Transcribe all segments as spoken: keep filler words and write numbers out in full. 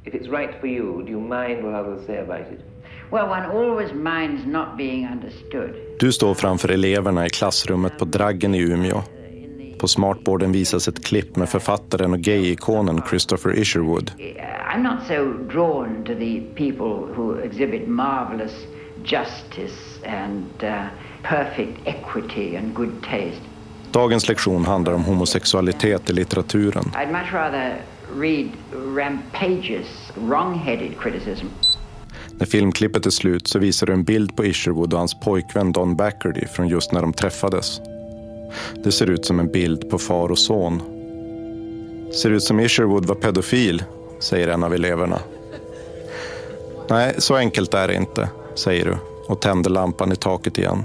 If it's right for you, do you mind what others say about it? Well, one always minds not being understood. Du står framför eleverna i klassrummet på Draggen i Umeå. På smartboarden visas ett klipp med författaren och gay-ikonen Christopher Isherwood. I'm not so drawn to the people who exhibit marvelous justice and uh, perfect equity and good taste. Dagens lektion handlar om homosexualitet i litteraturen. I'd much rather read rampageous, wrong-headed criticism. När filmklippet är slut så visar du en bild på Isherwood och hans pojkvän Don Backerdy från just när de träffades. Det ser ut som en bild på far och son. Ser ut som Isherwood var pedofil, säger en av eleverna. Nej, så enkelt är det inte, säger du och tänder lampan i taket igen.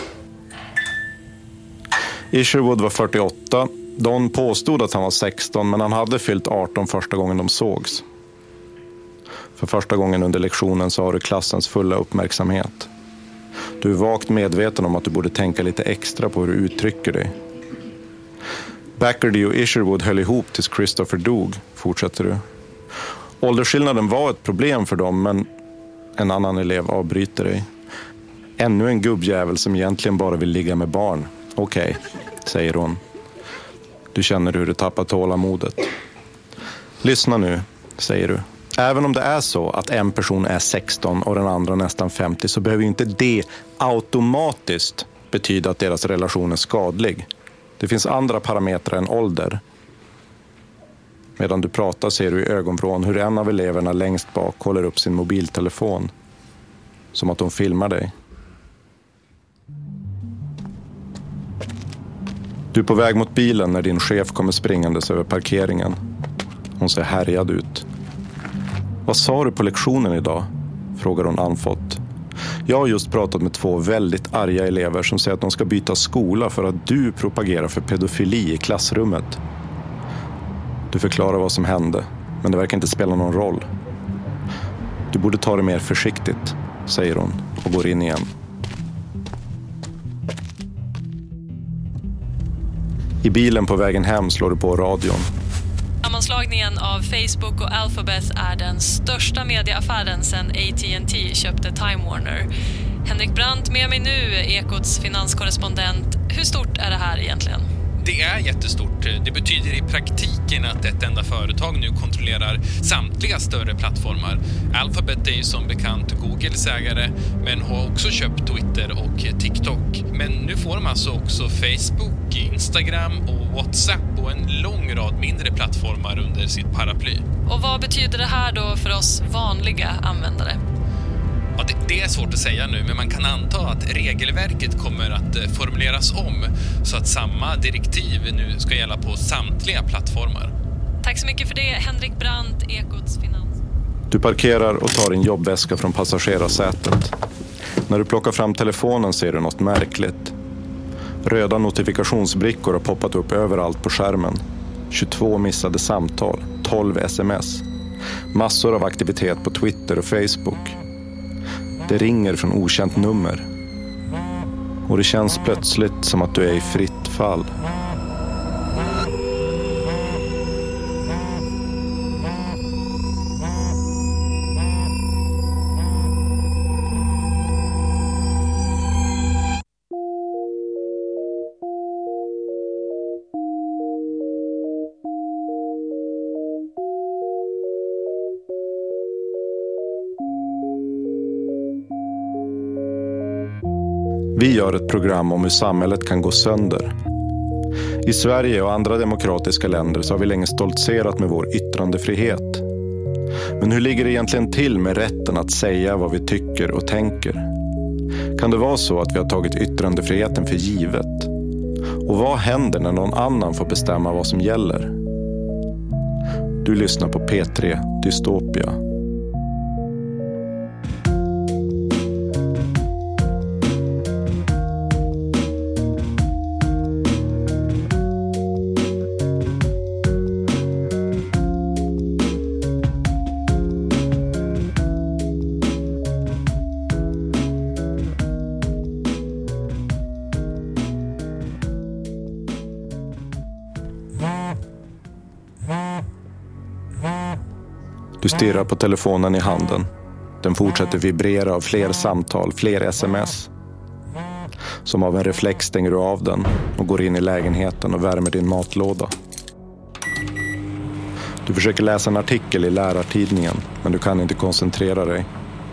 Isherwood var fyrtioåtta. Don påstod att han var sexton, men han hade fyllt arton första gången de sågs. För första gången under lektionen så har du klassens fulla uppmärksamhet. Du är vagt medveten om att du borde tänka lite extra på hur du uttrycker dig. Backerdy och Isherwood höll ihop tills Christopher dog, fortsätter du. Åldersskillnaden var ett problem för dem, men en annan elev avbryter dig. Ännu en gubbjävel som egentligen bara vill ligga med barn. Okej, okay, säger hon. Du känner hur du tappar tålamodet. Lyssna nu, säger du. Även om det är så att en person är sexton och den andra nästan femtio så behöver ju inte det automatiskt betyda att deras relation är skadlig. Det finns andra parametrar än ålder. Medan du pratar ser du i ögonvrån hur en av eleverna längst bak håller upp sin mobiltelefon. Som att de filmar dig. Du är på väg mot bilen när din chef kommer springandes över parkeringen. Hon ser härjad ut. Vad sa du på lektionen idag? Frågar hon anfått. Jag har just pratat med två väldigt arga elever som säger att de ska byta skola för att du propagerar för pedofili i klassrummet. Du förklarar vad som hände, men det verkar inte spela någon roll. Du borde ta det mer försiktigt, säger hon och går in igen. I bilen på vägen hem slår du på radion. Sammanslagningen av Facebook och Alphabet är den största medieaffären sedan A T and T köpte Time Warner. Henrik Brandt med mig nu, Ekots finanskorrespondent. Hur stort är det här egentligen? Det är jättestort. Det betyder i praktiken att ett enda företag nu kontrollerar samtliga större plattformar. Alphabet är ju som bekant Googles ägare, men har också köpt Twitter och TikTok. Men nu får de alltså också Facebook, Instagram och WhatsApp och en lång rad mindre plattformar under sitt paraply. Och vad betyder det här då för oss vanliga användare? Ja, det, det är svårt att säga nu, men man kan anta att regelverket kommer att formuleras om så att samma direktiv nu ska gälla på samtliga plattformar. Tack så mycket för det, Henrik Brandt, Ekots finans. Du parkerar och tar din jobbväska från passagerarsätet. När du plockar fram telefonen ser du något märkligt. Röda notifikationsbrickor har poppat upp överallt på skärmen. tjugotvå missade samtal, tolv sms. Massor av aktivitet på Twitter och Facebook. Det ringer från okänt nummer. Och det känns plötsligt som att du är i fritt fall. Vi gör ett program om hur samhället kan gå sönder. I Sverige och andra demokratiska länder så har vi länge stoltserat med vår yttrandefrihet. Men hur ligger det egentligen till med rätten att säga vad vi tycker och tänker? Kan det vara så att vi har tagit yttrandefriheten för givet? Och vad händer när någon annan får bestämma vad som gäller? Du lyssnar på P tre Dystopia. Du stirrar på telefonen i handen. Den fortsätter vibrera av fler samtal, fler sms. Som av en reflex stänger du av den och går in i lägenheten och värmer din matlåda. Du försöker läsa en artikel i lärartidningen, men du kan inte koncentrera dig.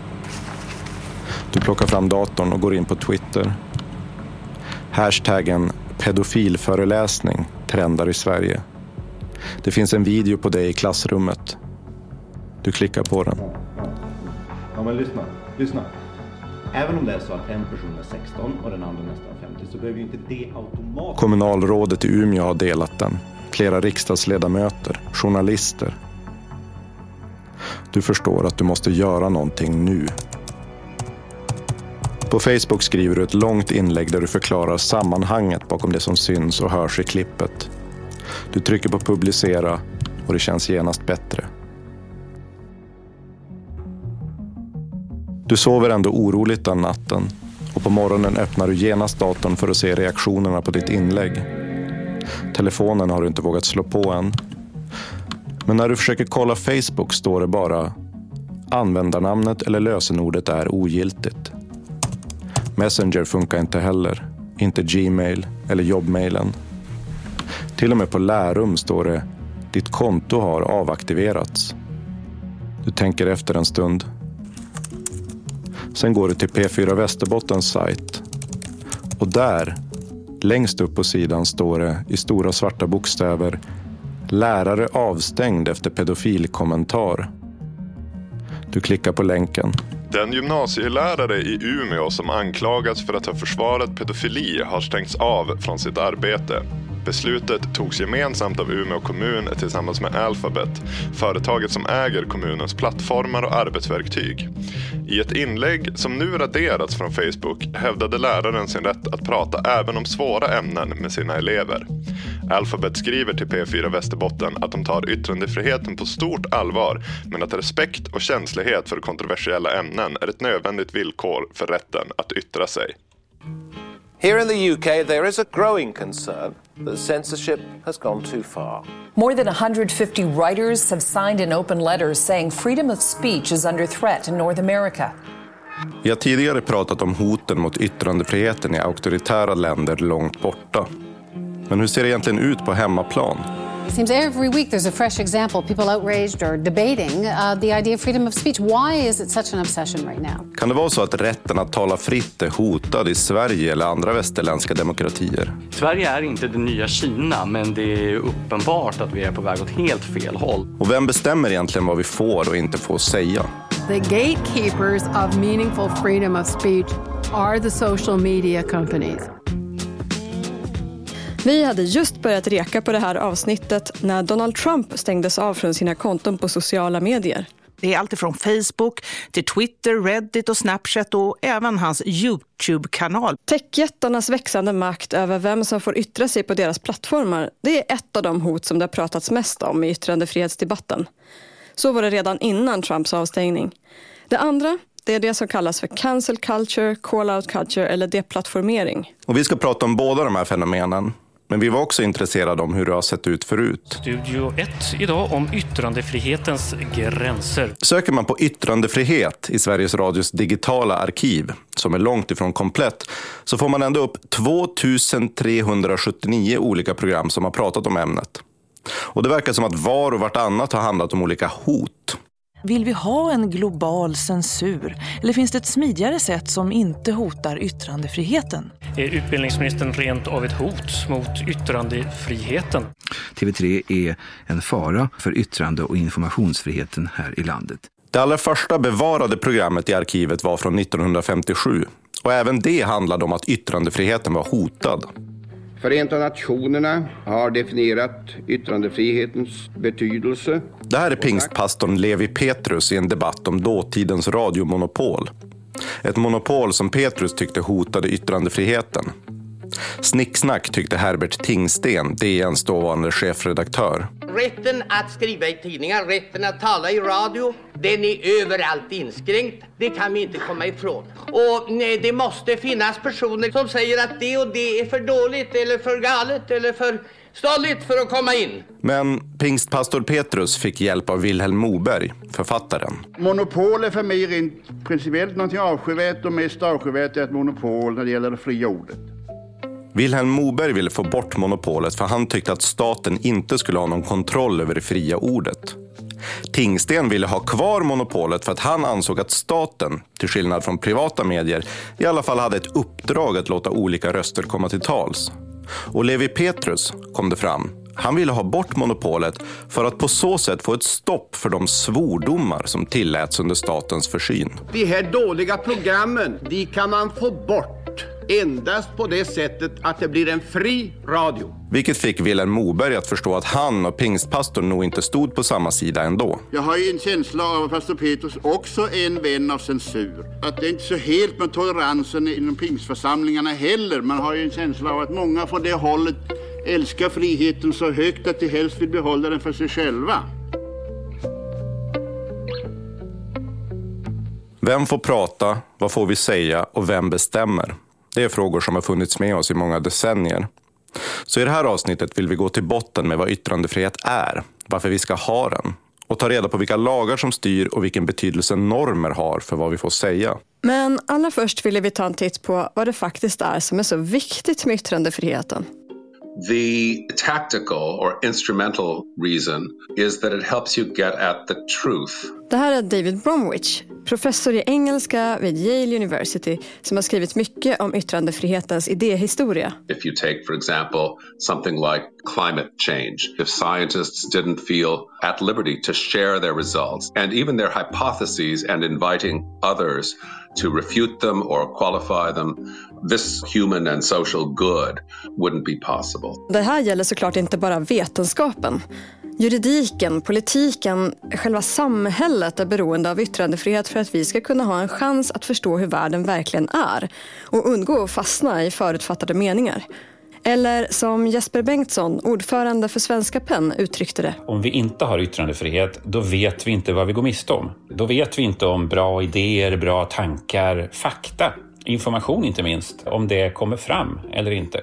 Du plockar fram datorn och går in på Twitter. Hashtaggen pedofilföreläsning trendar i Sverige. Det finns en video på dig i klassrummet. Du klickar på den. Ja, men lyssna. Lyssna. Även om det är så att en person är sexton och den andra nästan femtio så behöver ju inte det automatiskt... Kommunalrådet i Umeå har delat den. Flera riksdagsledamöter, journalister. Du förstår att du måste göra någonting nu. På Facebook skriver du ett långt inlägg där du förklarar sammanhanget bakom det som syns och hörs i klippet. Du trycker på publicera och det känns genast bättre. Du sover ändå oroligt den natten och på morgonen öppnar du genast datorn för att se reaktionerna på ditt inlägg. Telefonen har du inte vågat slå på än. Men när du försöker kolla Facebook står det bara användarnamnet eller lösenordet är ogiltigt. Messenger funkar inte heller, inte Gmail eller jobbmailen. Till och med på Lärum står det ditt konto har avaktiverats. Du tänker efter en stund. Sen går du till P fyra Västerbottens sajt. Och där, längst upp på sidan står det i stora svarta bokstäver lärare avstängd efter pedofilkommentar. Du klickar på länken. Den gymnasielärare i Umeå som anklagas för att ha försvarat pedofili har stängts av från sitt arbete. Beslutet togs gemensamt av Umeå kommun tillsammans med Alphabet, företaget som äger kommunens plattformar och arbetsverktyg. I ett inlägg som nu raderats från Facebook hävdade läraren sin rätt att prata även om svåra ämnen med sina elever. Alphabet skriver till P fyra Västerbotten att de tar yttrandefriheten på stort allvar, men att respekt och känslighet för kontroversiella ämnen är ett nödvändigt villkor för rätten att yttra sig. Here in the U K, there is a growing concern that censorship has gone too far. More than one hundred fifty writers have signed an open letter saying freedom of speech is under threat in North America. Vi har tidigare pratat om hoten mot yttrandefriheten i auktoritära länder långt borta. Men hur ser det egentligen ut på hemmaplan? It seems every week there's a fresh example, people outraged or debating uh, the idea of freedom of speech. Why is it such an obsession right now? Kan det vara så att rätten att tala fritt är hotad i Sverige eller andra västerländska demokratier? Sverige är inte det nya Kina, men det är uppenbart att vi är på väg åt helt fel håll. Och vem bestämmer egentligen vad vi får och inte får säga? The gatekeepers of meaningful freedom of speech are the social media companies. Vi hade just börjat reka på det här avsnittet när Donald Trump stängdes av från sina konton på sociala medier. Det är allt från Facebook till Twitter, Reddit och Snapchat och även hans YouTube-kanal. Techjättarnas växande makt över vem som får yttra sig på deras plattformar, det är ett av de hot som det har pratats mest om i yttrandefrihetsdebatten. Så var det redan innan Trumps avstängning. Det andra, det är det som kallas för cancel culture, call-out culture eller deplattformering. Och vi ska prata om båda de här fenomenen. Men vi var också intresserade om hur det har sett ut förut. Studio ett idag om yttrandefrihetens gränser. Söker man på yttrandefrihet i Sveriges Radios digitala arkiv, som är långt ifrån komplett, så får man ändå upp tvåtusen trehundrasjuttionio olika program som har pratat om ämnet. Och det verkar som att var och vartannat har handlat om olika hot. Vill vi ha en global censur? Eller finns det ett smidigare sätt som inte hotar yttrandefriheten? Är utbildningsministern rent av ett hot mot yttrandefriheten? T V tre är en fara för yttrande- och informationsfriheten här i landet. Det allra första bevarade programmet i arkivet var från nittonhundrafemtiosju. Och även det handlade om att yttrandefriheten var hotad. Förenta nationerna har definierat yttrandefrihetens betydelse. Det här är pingstpastorn Levi Petrus i en debatt om dåtidens radiomonopol. Ett monopol som Petrus tyckte hotade yttrandefriheten. Snicksnack tyckte Herbert Tingsten, D N:s dåvarande chefredaktör. Rätten att skriva i tidningar, rätten att tala i radio, den är överallt inskränkt. Det kan vi inte komma ifrån. Och nej, det måste finnas personer som säger att det och det är för dåligt eller för galet eller för stålligt för att komma in. Men pingstpastor Petrus fick hjälp av Vilhelm Moberg, författaren. Monopol är för mig rent principiellt någonting avskyvärt, och mest avskyvärt är ett monopol när det gäller det fria ordet. Vilhelm Moberg ville få bort monopolet för han tyckte att staten inte skulle ha någon kontroll över det fria ordet. Tingsten ville ha kvar monopolet för att han ansåg att staten, till skillnad från privata medier, i alla fall hade ett uppdrag att låta olika röster komma till tals. Och Levi Petrus kom det fram. Han ville ha bort monopolet för att på så sätt få ett stopp för de svordomar som tilläts under statens försyn. De här dåliga programmen, de kan man få bort endast på det sättet att det blir en fri radio. Vilket fick Vilhelm Moberg att förstå att han och pingstpastorn nog inte stod på samma sida ändå. Jag har ju en känsla av att pastor Petrus också är en vän av censur. Att det är inte så helt med toleransen inom pingstförsamlingarna heller. Man har ju en känsla av att många från det hållet älskar friheten så högt att de helst vill behålla den för sig själva. Vem får prata, vad får vi säga och vem bestämmer? Det är frågor som har funnits med oss i många decennier. Så i det här avsnittet vill vi gå till botten med vad yttrandefrihet är, varför vi ska ha den och ta reda på vilka lagar som styr och vilken betydelse normer har för vad vi får säga. Men allra först ville vi ta en titt på vad det faktiskt är som är så viktigt med yttrandefriheten. The tactical or instrumental reason is that it helps you get at the truth. Det här är David Bromwich, professor i engelska vid Yale University, som har skrivit mycket om yttrandefrihetens idéhistoria. If you take, for example, something like climate change, if scientists didn't feel at liberty to share their results and even their hypotheses and inviting others to refute them or qualify them, this human and social good wouldn't be possible. Det här gäller såklart inte bara vetenskapen. Juridiken, politiken, själva samhället är beroende av yttrandefrihet för att vi ska kunna ha en chans att förstå hur världen verkligen är och undgå att fastna i förutfattade meningar. Eller som Jesper Bengtsson, ordförande för Svenska Penn, uttryckte det. Om vi inte har yttrandefrihet, då vet vi inte vad vi går miste om. Då vet vi inte om bra idéer, bra tankar, fakta, information inte minst, om det kommer fram eller inte.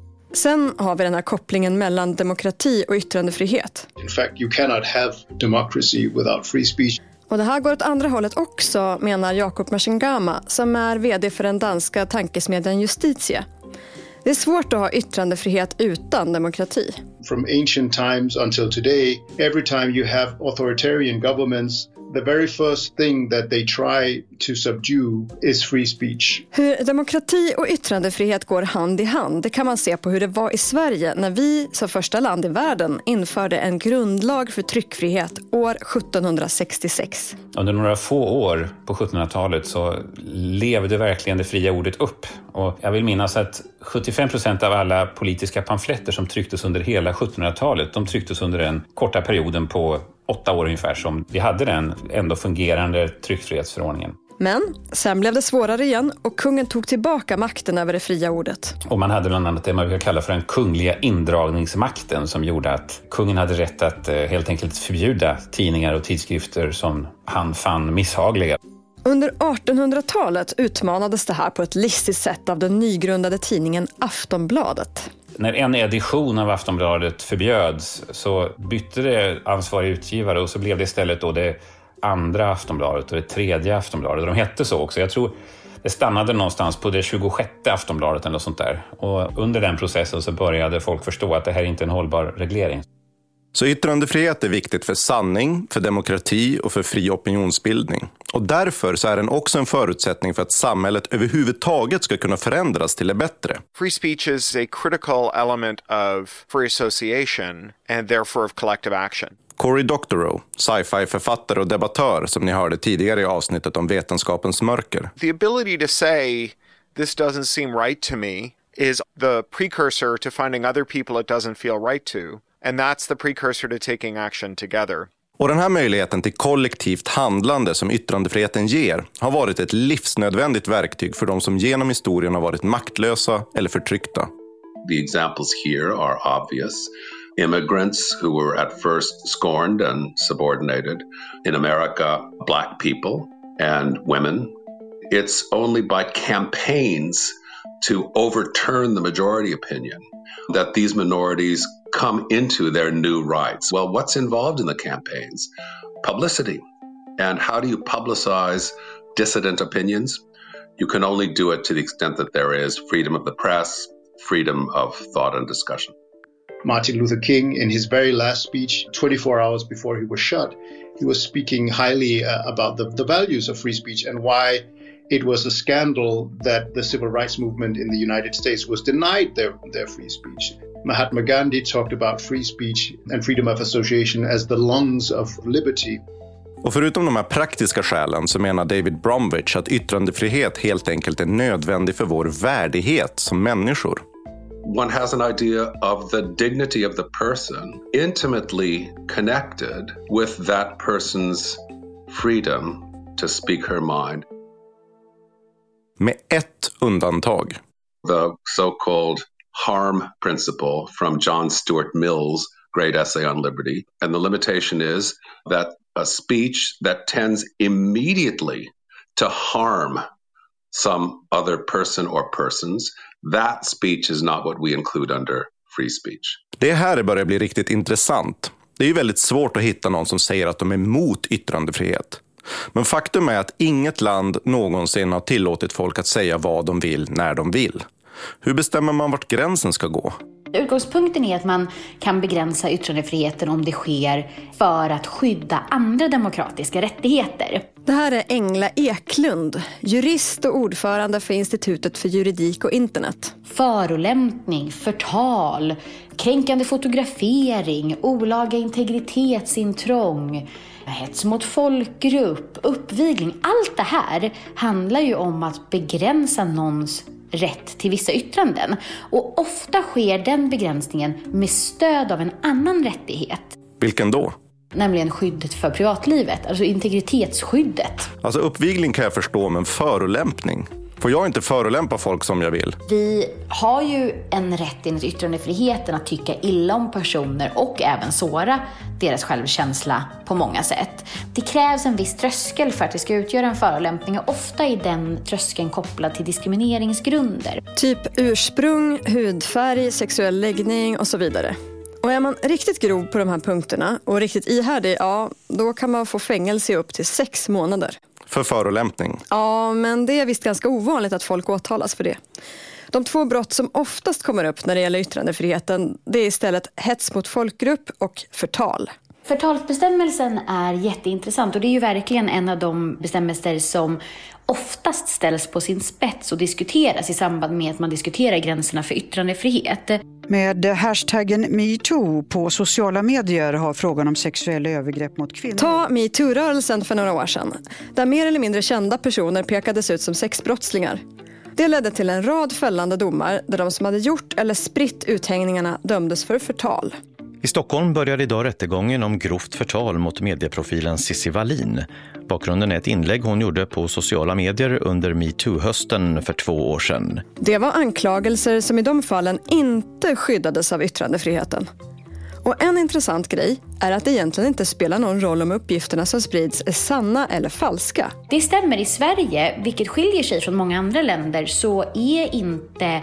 Sen har vi den här kopplingen mellan demokrati och yttrandefrihet. In fact, you cannot have democracy without free speech. Och det här går åt andra hållet också, menar Jakob Machingama, som är vd för den danska tankesmedjan Justitia. Det är svårt att ha yttrandefrihet utan demokrati. From ancient times until today, every time you have authoritarian governments, the very first thing that they try to subdue is free speech. Hur demokrati och yttrandefrihet går hand i hand, det kan man se på hur det var i Sverige när vi som första land i världen införde en grundlag för tryckfrihet år sjuttonhundrasextiosex. Under några få år på sjuttonhundratalet så levde verkligen det fria ordet upp. Och jag vill minnas att sjuttiofem procent av alla politiska pamfletter som trycktes under hela sjuttonhundratalet, de trycktes under den korta perioden på åtta år ungefär som vi hade den ändå fungerande tryckfrihetsförordningen. Men sen blev det svårare igen och kungen tog tillbaka makten över det fria ordet. Och man hade bland annat det man brukar kalla för den kungliga indragningsmakten som gjorde att kungen hade rätt att helt enkelt förbjuda tidningar och tidskrifter som han fann misshagliga. Under artonhundratalet utmanades det här på ett listigt sätt av den nygrundade tidningen Aftonbladet. När en edition av Aftonbladet förbjöds så bytte det ansvarig utgivare och så blev det istället då det andra Aftonbladet och det tredje Aftonbladet. De hette så också. Jag tror det stannade någonstans på det tjugosjätte Aftonbladet eller något sånt där. Och under den processen så började folk förstå att det här inte är en hållbar reglering. Så yttrandefrihet är viktigt för sanning, för demokrati och för fri opinionsbildning. Och därför så är den också en förutsättning för att samhället överhuvudtaget ska kunna förändras till det bättre. Free speech is a critical element of free association and therefore of collective action. Cory Doctorow, sci-fi-författare och debattör som ni hörde tidigare i avsnittet om vetenskapens mörker. The ability to say this doesn't seem right to me is the precursor to finding other people it doesn't feel right to. And that's the precursor to taking action together. Och den här möjligheten till kollektivt handlande som yttrandefriheten ger har varit ett livsnödvändigt verktyg för de som genom historien har varit maktlösa eller förtryckta. The examples here are obvious. Immigrants who were at first scorned and subordinated. In America, black people and women. It's only by campaigns to overturn the majority opinion, that these minorities come into their new rights. Well, what's involved in the campaigns? Publicity. And how do you publicize dissident opinions? You can only do it to the extent that there is freedom of the press, freedom of thought and discussion. Martin Luther King, in his very last speech, twenty-four hours before he was shot, he was speaking highly uh, about the, the values of free speech and why it was a scandal that the civil rights movement in the United States was denied their, their free speech. Mahatma Gandhi talked about free speech and freedom of association as the lungs of liberty. Och förutom de här praktiska skälen så menar David Bromwich att yttrandefrihet helt enkelt är nödvändig för vår värdighet som människor. One has an idea of the dignity of the person intimately connected with that person's freedom to speak her mind. Med ett undantag. The so-called harm principle from John Stuart Mill's great essay on liberty. And the limitation is that a speech that tends immediately to harm some other person or persons, that speech is not what we include under free speech. Det här börjar bli riktigt intressant. Det är ju väldigt svårt att hitta någon som säger att de är emot yttrandefrihet. Men faktum är att inget land någonsin har tillåtit folk att säga vad de vill när de vill. Hur bestämmer man vart gränsen ska gå? Utgångspunkten är att man kan begränsa yttrandefriheten om det sker för att skydda andra demokratiska rättigheter. Det här är Engla Eklund, jurist och ordförande för Institutet för juridik och internet. Förolämpning, förtal, kränkande fotografering, olaga integritetsintrång, hets mot folkgrupp, uppvigling. Allt det här handlar ju om att begränsa någons rätt till vissa yttranden. Och ofta sker den begränsningen med stöd av en annan rättighet. Vilken då? Nämligen skyddet för privatlivet, alltså integritetsskyddet. Alltså uppvigling kan jag förstå, men förolämpning? Får jag inte förolämpa folk som jag vill? Vi har ju en rätt enligt yttrandefriheten att tycka illa om personer och även såra deras självkänsla på många sätt. Det krävs en viss tröskel för att det ska utgöra en förolämpning och ofta är den tröskeln kopplad till diskrimineringsgrunder. Typ ursprung, hudfärg, sexuell läggning och så vidare. Och är man riktigt grov på de här punkterna och riktigt ihärdig, ja, då kan man få fängelse i upp till sex månader. För förolämpning? Ja, men det är visst ganska ovanligt att folk åtalas för det. De två brott som oftast kommer upp när det gäller yttrandefriheten, det är istället hets mot folkgrupp och förtal. Förtalsbestämmelsen är jätteintressant och det är ju verkligen en av de bestämmelser som oftast ställs på sin spets och diskuteras i samband med att man diskuterar gränserna för yttrandefrihet. Med hashtaggen MeToo på sociala medier har frågan om sexuella övergrepp mot kvinnor. Ta MeToo-rörelsen för några år sedan, där mer eller mindre kända personer pekades ut som sexbrottslingar. Det ledde till en rad fällande domar där de som hade gjort eller spritt uthängningarna dömdes för förtal. I Stockholm började idag rättegången om grovt förtal mot medieprofilen Cissi Wallin. Bakgrunden är ett inlägg hon gjorde på sociala medier under MeToo-hösten för två år sedan. Det var anklagelser som i de fallen inte skyddades av yttrandefriheten. Och en intressant grej är att det egentligen inte spelar någon roll om uppgifterna som sprids är sanna eller falska. Det stämmer. I Sverige, vilket skiljer sig från många andra länder, så är inte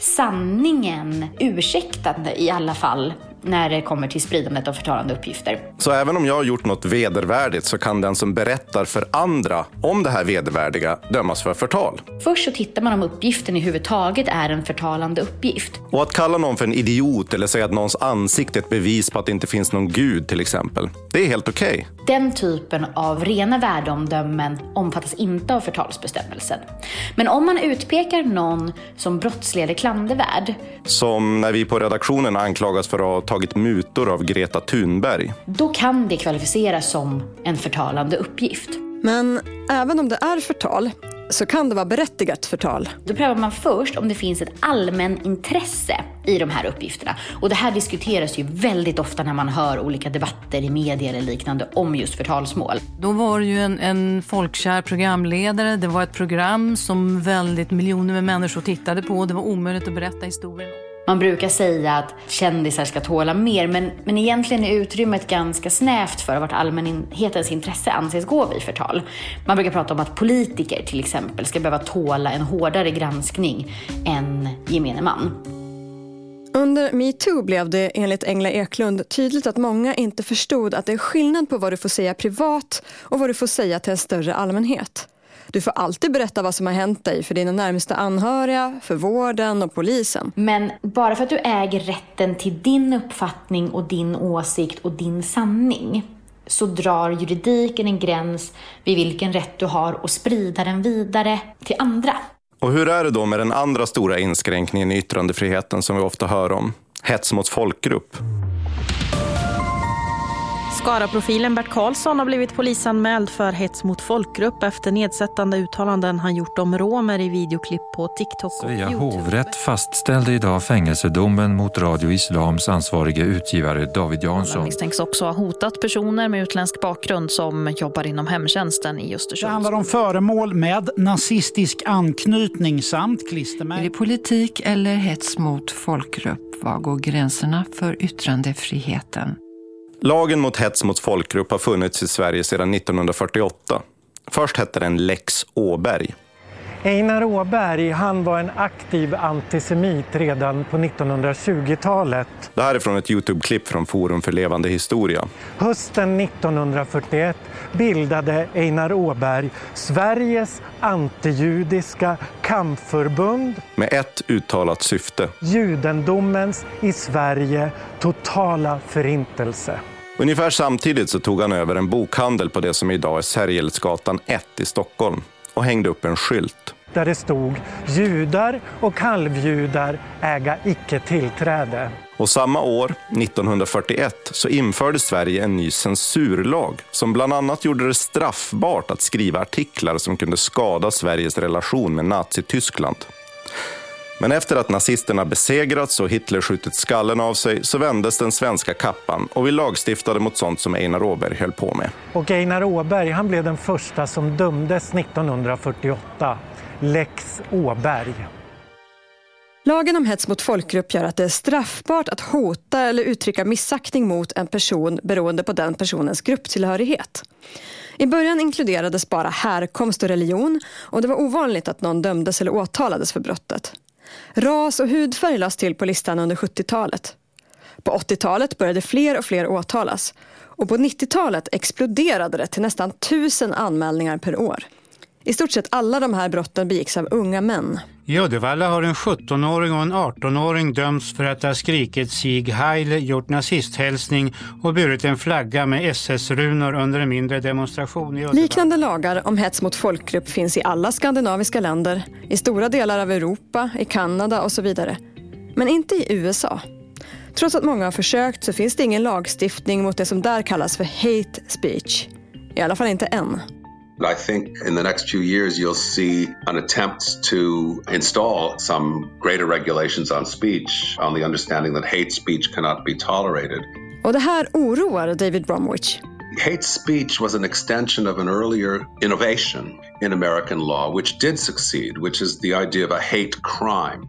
sanningen ursäktande i alla fall när det kommer till spridandet av förtalande uppgifter. Så även om jag har gjort något vedervärdigt så kan den som berättar för andra om det här vedervärdiga dömas för förtal? Först så tittar man om uppgiften i huvudtaget är en förtalande uppgift. Och att kalla någon för en idiot eller säga att någons ansikte är ett bevis på att det inte finns någon gud till exempel, det är helt okej. Okay. Den typen av rena värdeomdömen omfattas inte av förtalsbestämmelsen. Men om man utpekar någon som brottslig eller klandervärd, som när vi på redaktionen anklagas för att ha tagit mutor av Greta Thunberg, då kan det kvalificeras som en förtalande uppgift. Men även om det är förtal så kan det vara berättigat förtal. Då prövar man först om det finns ett allmän intresse i de här uppgifterna. Och det här diskuteras ju väldigt ofta när man hör olika debatter i media eller liknande om just förtalsmål. Då var det ju en, en folkkär programledare. Det var ett program som väldigt miljoner med människor tittade på. Det var omöjligt att berätta historien om. Man brukar säga att kändisar ska tåla mer, men, men egentligen är utrymmet ganska snävt för vart allmänhetens intresse anses gå vid förtal. Man brukar prata om att politiker till exempel ska behöva tåla en hårdare granskning än gemene man. Under MeToo blev det enligt Engla Eklund tydligt att många inte förstod att det är skillnad på vad du får säga privat och vad du får säga till en större allmänhet. Du får alltid berätta vad som har hänt dig för dina närmaste anhöriga, för vården och polisen. Men bara för att du äger rätten till din uppfattning och din åsikt och din sanning, så drar juridiken en gräns vid vilken rätt du har att sprida den vidare till andra. Och hur är det då med den andra stora inskränkningen i yttrandefriheten som vi ofta hör om? Hets mot folkgrupp. Skara-profilen Bert Karlsson har blivit polisanmäld för hets mot folkgrupp efter nedsättande uttalanden han gjort om romer i videoklipp på TikTok och Svea YouTube. hovrätt fastställde idag fängelsedomen mot Radio Islams ansvarige utgivare David Jansson. Han misstänks också ha hotat personer med utländsk bakgrund som jobbar inom hemtjänsten i Östersund. Det handlar om föremål med nazistisk anknytning samt klistermärken. Är det politik eller hets mot folkgrupp? Var går gränserna för yttrandefriheten? Lagen mot hets mot folkgrupp har funnits i Sverige sedan nittonhundrafyrtioåtta. Först hette den Lex Åberg. Einar Åberg, han var en aktiv antisemit redan på nittonhundratjugotalet. Det här är från ett YouTube-klipp från Forum för levande historia. Hösten nittonhundrafyrtioett bildade Einar Åberg Sveriges antijudiska kampförbund. Med ett uttalat syfte. Judendomens i Sverige totala förintelse. Ungefär samtidigt så tog han över en bokhandel på det som idag är Sergelsgatan ett i Stockholm och hängde upp en skylt. Där det stod judar och halvjudar äga icke tillträde. Och samma år, nittonhundrafyrtioett, så införde Sverige en ny censurlag som bland annat gjorde det straffbart att skriva artiklar som kunde skada Sveriges relation med Nazityskland. Men efter att nazisterna besegrats och Hitler skjutit skallen av sig så vändes den svenska kappan och vi lagstiftade mot sånt som Einar Åberg höll på med. Och Einar Åberg, han blev den första som dömdes nittonhundrafyrtioåtta. Lex Åberg. Lagen om hets mot folkgrupp gör att det är straffbart att hota eller uttrycka missaktning mot en person beroende på den personens grupptillhörighet. I början inkluderades bara härkomst och religion och det var ovanligt att någon dömdes eller åtalades för brottet. Ras och hudfärg lades till på listan under sjuttiotalet. På åttiotalet började fler och fler åtalas och på nittiotalet exploderade det till nästan tusen anmälningar per år. I stort sett alla de här brotten begicks av unga män. I Uddevalla har en sjuttonåring och en artonåring dömts för att ha skrikit Sieg Heil, gjort nazisthälsning och burit en flagga med S S-runor under en mindre demonstration i Uddevalla. Liknande lagar om hets mot folkgrupp finns i alla skandinaviska länder, i stora delar av Europa, i Kanada och så vidare. Men inte i U S A. Trots att många har försökt så finns det ingen lagstiftning mot det som där kallas för hate speech. I alla fall inte än. I think in the next few years you'll see an attempt to install some greater regulations on speech on the understanding that hate speech cannot be tolerated. Och det här oroar David Bromwich. Hate speech was an extension of an earlier innovation in American law which did succeed, which is the idea of a hate crime.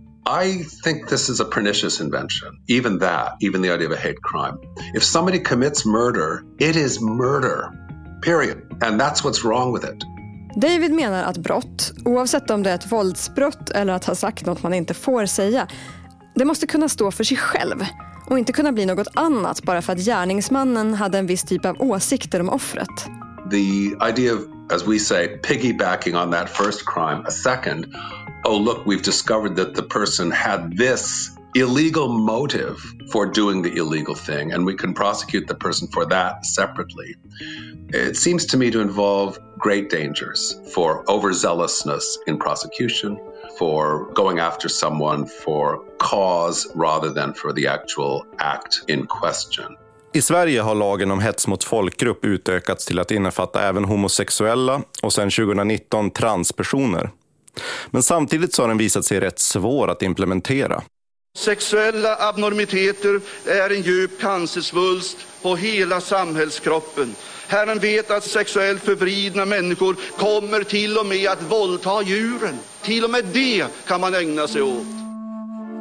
I think this is a pernicious invention, even that, even the idea of a hate crime. If somebody commits murder, it is murder. Period. And that's what's wrong with it. David menar att brott, oavsett om det är ett våldsbrott eller att ha sagt något man inte får säga, det måste kunna stå för sig själv och inte kunna bli något annat bara för att gärningsmannen hade en viss typ av åsikter om offret. The idea of, as we say, piggybacking on that first crime, a second, oh look, we've discovered that the person had this illegal motive for doing the illegal thing and we can prosecute the person for that separately. It seems to me to involve great dangers for overzealousness in prosecution, for going after someone for cause rather than for the actual act in question. I Sverige har lagen om hets mot folkgrupp utökats till att innefatta även homosexuella och sedan tjugonitton transpersoner. Men samtidigt så har den visat sig rätt svår att implementera. Sexuella abnormiteter är en djup cancersvulst på hela samhällskroppen. Herren vet att sexuellt förvridna människor kommer till och med att våldta djuren. Till och med det kan man ägna sig åt.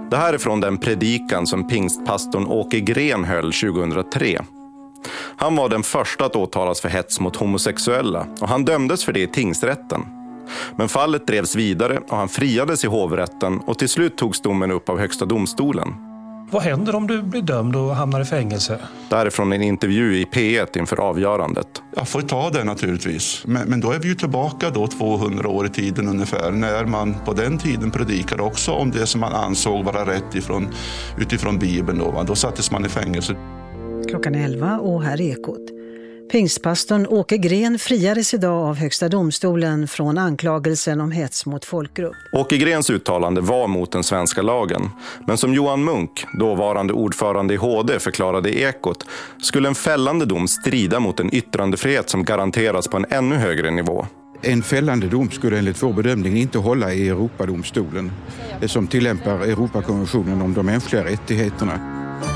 Det här är från den predikan som pingstpastorn Åke Gren höll tjugohundratre. Han var den första att åtalas för hets mot homosexuella och han dömdes för det i tingsrätten. Men fallet drevs vidare och han friades i hovrätten och till slut togs domen upp av Högsta domstolen. Vad händer om du blir dömd och hamnar i fängelse? Det här är från en intervju i P ett inför avgörandet. Jag får ta det naturligtvis. Men, men då är vi ju tillbaka då tvåhundra år i tiden ungefär. När man på den tiden predikade också om det som man ansåg vara rätt ifrån, utifrån Bibeln. Då, va? Då sattes man i fängelse. Klockan elva och här är Ekot. Pingstpastorn Åke Gren friades idag av Högsta domstolen från anklagelsen om hets mot folkgrupp. Åke Grens uttalande var mot den svenska lagen. Men som Johan Munk, dåvarande ordförande i H D, förklarade i Ekot, skulle en fällande dom strida mot en yttrandefrihet som garanteras på en ännu högre nivå. En fällande dom skulle enligt vår bedömning inte hålla i Europadomstolen, som tillämpar Europakonventionen om de mänskliga rättigheterna.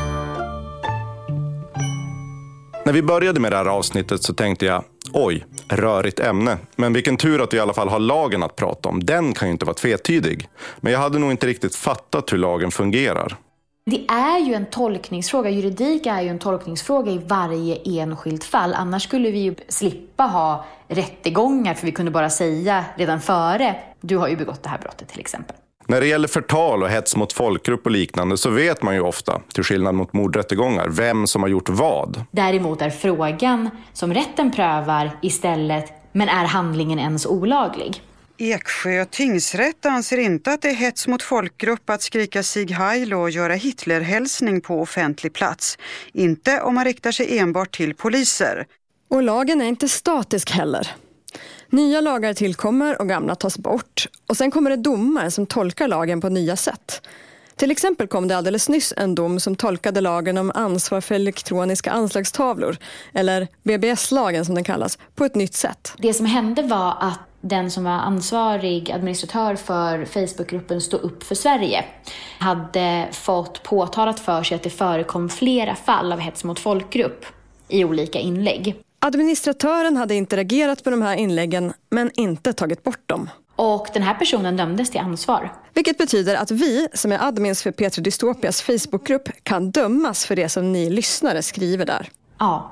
När vi började med det här avsnittet så tänkte jag, oj, rörigt ämne. Men vilken tur att vi i alla fall har lagen att prata om. Den kan ju inte vara tvetydig. Men jag hade nog inte riktigt fattat hur lagen fungerar. Det är ju en tolkningsfråga. Juridik är ju en tolkningsfråga i varje enskilt fall. Annars skulle vi ju slippa ha rättegångar, för vi kunde bara säga redan före, du har ju begått det här brottet till exempel. När det gäller förtal och hets mot folkgrupp och liknande så vet man ju ofta, till skillnad mot mordrättegångar, vem som har gjort vad. Däremot är frågan som rätten prövar istället, men är handlingen ens olaglig? Eksjö tingsrätt anser inte att det är hets mot folkgrupp att skrika Sieg Heil och göra Hitlerhälsning på offentlig plats. Inte om man riktar sig enbart till poliser. Och lagen är inte statisk heller. Nya lagar tillkommer och gamla tas bort. Och sen kommer det domar som tolkar lagen på nya sätt. Till exempel kom det alldeles nyss en dom som tolkade lagen om ansvar för elektroniska anslagstavlor, eller B B S-lagen som den kallas, på ett nytt sätt. Det som hände var att den som var ansvarig administratör för Facebookgruppen Stå upp för Sverige hade fått påtalat för sig att det förekom flera fall av hets mot folkgrupp i olika inlägg. Administratören hade interagerat med de här inläggen men inte tagit bort dem. Och den här personen dömdes till ansvar. Vilket betyder att vi som är admins för P tre Dystopias Facebookgrupp kan dömas för det som ni lyssnare skriver där. Ja,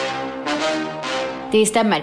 det stämmer.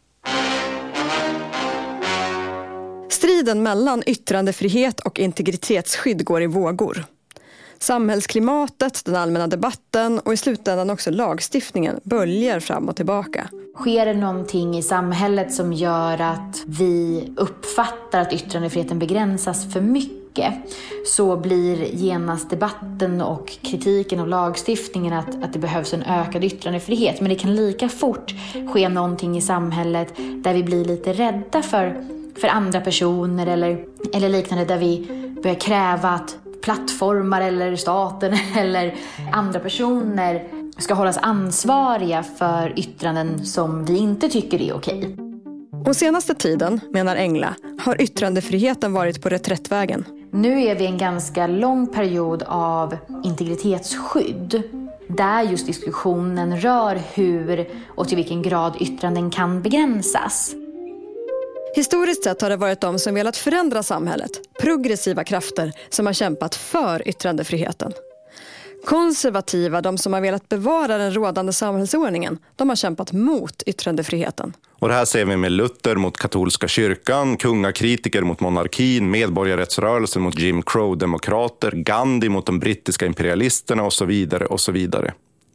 Striden mellan yttrandefrihet och integritetsskydd går i vågor. Samhällsklimatet, den allmänna debatten och i slutändan också lagstiftningen böljer fram och tillbaka. Sker det någonting i samhället som gör att vi uppfattar att yttrandefriheten begränsas för mycket, så blir genast debatten och kritiken av lagstiftningen att, att det behövs en ökad yttrandefrihet. Men det kan lika fort ske någonting i samhället där vi blir lite rädda för, för andra personer eller, eller liknande, där vi börjar kräva att plattformar eller staten eller andra personer ska hållas ansvariga för yttranden som vi inte tycker är okej. Och senaste tiden, menar Engla, har yttrandefriheten varit på reträttvägen. Nu är vi en ganska lång period av integritetsskydd där just diskussionen rör hur och till vilken grad yttranden kan begränsas. Historiskt sett har det varit de som velat förändra samhället, progressiva krafter som har kämpat för yttrandefriheten. Konservativa, de som har velat bevara den rådande samhällsordningen, de har kämpat mot yttrandefriheten. Och det här ser vi med Luther mot katolska kyrkan, kungakritiker mot monarkin, medborgarrättsrörelsen mot Jim Crow-demokrater, Gandhi mot de brittiska imperialisterna och så vidare och så vidare.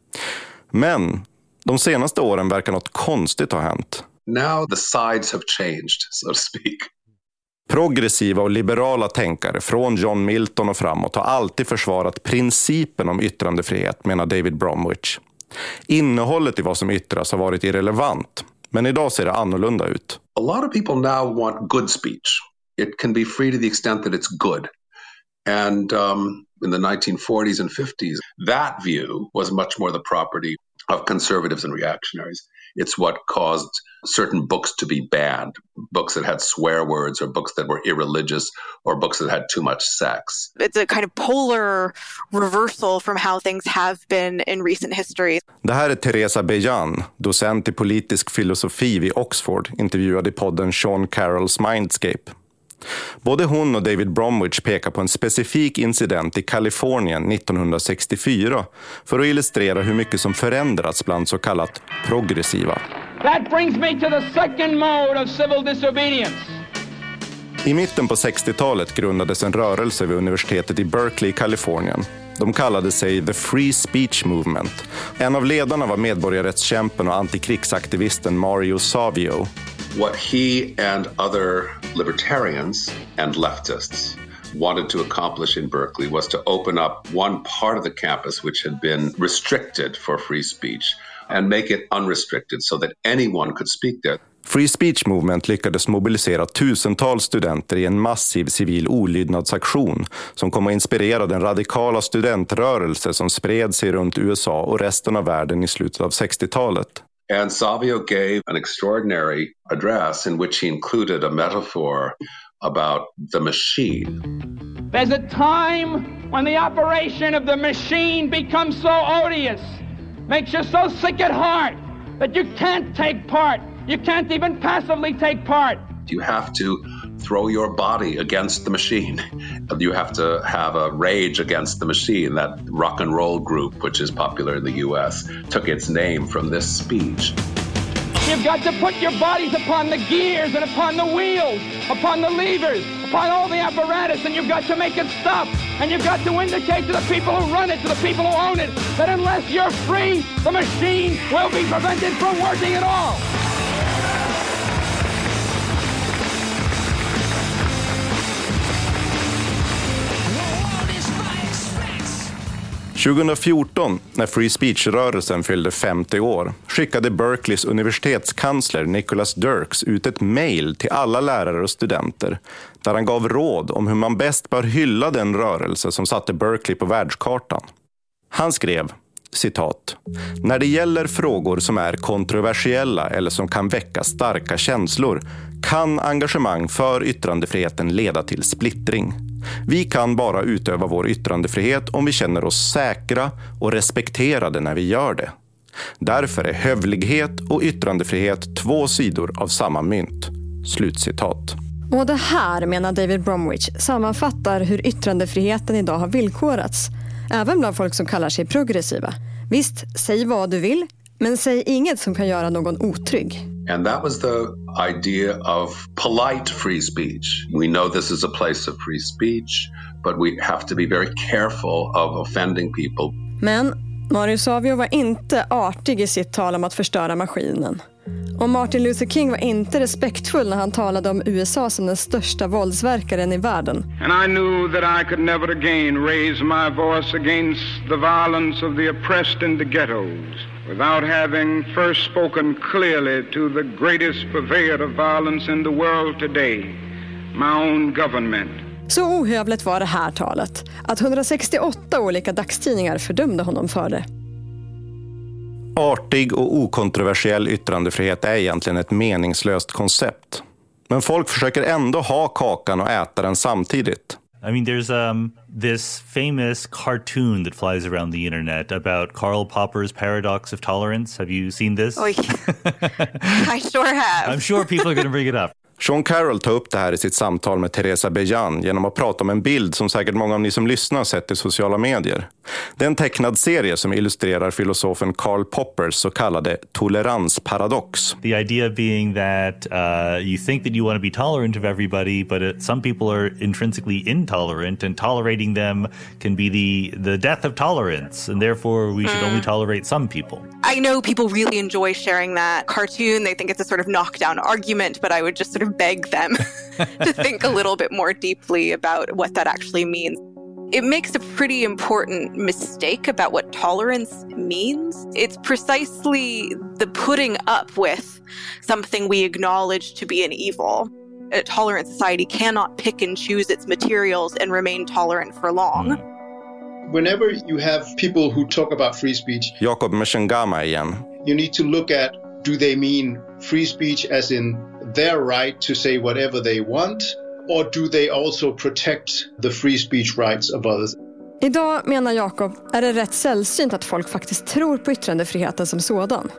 Men de senaste åren verkar något konstigt ha hänt. Now the sides have changed, so to speak. Progressiva och liberala tänkare från John Milton och framåt har alltid försvarat principen om yttrandefrihet, menar David Bromwich. Innehållet i vad som yttras har varit irrelevant, men idag ser det annorlunda ut. A lot of people now want good speech. It can be free to the extent that it's good. And um, in the nineteen forties and fifties, that view was much more the property of conservatives and reactionaries. It's what caused certain books to be banned, books that had swear words or books that were irreligious or books that had too much sex. It's a kind of polar reversal from how things have been in recent history. Det här är Teresa Bejan, docent i politisk filosofi vid Oxford, intervjuad i podden Sean Carrolls Mindscape. Både hon och David Bromwich pekar på en specifik incident i Kalifornien nittonhundrasextiofyra för att illustrera hur mycket som förändrats bland så kallat progressiva. That brings me to the second mode of civil disobedience. I mitten på sextiotalet grundades en rörelse vid universitetet i Berkeley i Kalifornien. De kallade sig The Free Speech Movement. En av ledarna var medborgarrättskämpen och antikrigsaktivisten Mario Savio. What he and other libertarians and leftists wanted to accomplish in Berkeley was to open up one part of the campus which had been restricted for free speech and make it unrestricted so that anyone could speak there. Free Speech Movement lyckades mobilisera tusentals studenter i en massiv civil olydnadsaktion som kom att inspirera den radikala studentrörelse som spred sig runt U S A och resten av världen i slutet av sextiotalet. And Savio gave an extraordinary address in which he included a metaphor about the machine. There's a time when the operation of the machine becomes so odious, makes you so sick at heart that you can't take part. You can't even passively take part. You have to throw your body against the machine. You have to have a rage against the machine. That rock and roll group, which is popular in the U S, took its name from this speech. You've got to put your bodies upon the gears and upon the wheels, upon the levers, upon all the apparatus, and you've got to make it stop. And you've got to indicate to the people who run it, to the people who own it, that unless you're free, the machine will be prevented from working at all. tjugohundrafjorton, när Free Speech-rörelsen fyllde femtio år, skickade Berkeleys universitetskansler Nicholas Dirks ut ett mejl till alla lärare och studenter där han gav råd om hur man bäst bör hylla den rörelse som satte Berkeley på världskartan. Han skrev, citat, när det gäller frågor som är kontroversiella eller som kan väcka starka känslor kan engagemang för yttrandefriheten leda till splittring. Vi kan bara utöva vår yttrandefrihet om vi känner oss säkra och respekterade när vi gör det. Därför är hövlighet och yttrandefrihet två sidor av samma mynt. Slutcitat. Och det här, menar David Bromwich, sammanfattar hur yttrandefriheten idag har villkorats. Även bland folk som kallar sig progressiva. Visst, säg vad du vill, men säg inget som kan göra någon otrygg. And that was the idea of polite free speech. We know this is a place of free speech, but we have to be very careful of offending people. Men Mario Savio var inte artig i sitt tal om att förstöra maskinen. Och Martin Luther King var inte respektfull när han talade om U S A som den största våldsverkaren i världen. And I knew that I could never again raise my voice against the violence of the oppressed in the ghettos without having first spoken clearly to the greatest purveyor of violence in the world today, my own government. Så ohövligt var det här talet att hundrasextioåtta olika dagstidningar fördömde honom för det. Artig och okontroversiell yttrandefrihet är egentligen ett meningslöst koncept. Men folk försöker ändå ha kakan och äta den samtidigt. I mean, there's um, this famous cartoon that flies around the internet about Karl Popper's paradox of tolerance. Have you seen this? Oh, yeah. I sure have. I'm sure people are going to bring it up. Sean Carroll tar upp det här i sitt samtal med Teresa Bejan genom att prata om en bild som säkert många av ni som lyssnar har sett i sociala medier. Det är en tecknad serie som illustrerar filosofen Karl Poppers så kallade toleransparadox. The idea being that uh, you think that you want to be tolerant of everybody, but it, some people are intrinsically intolerant, and tolerating them can be the, the death of tolerance, and therefore we should mm. only tolerate some people. I know people really enjoy sharing that cartoon. They think it's a sort of knockdown argument, but I would just sort of beg them to think a little bit more deeply about what that actually means. It makes a pretty important mistake about what tolerance means. It's precisely the putting up with something we acknowledge to be an evil. A tolerant society cannot pick and choose its materials and remain tolerant for long. Whenever you have people who talk about free speech, Jacob Meshangama igen. You need to look at, do they mean free speech as in their right to say whatever they want, or do they also protect the free speech rights of others? Idag, menar Jakob, är det rätt sällsynt att folk faktiskt tror på yttrandefriheten som sådan.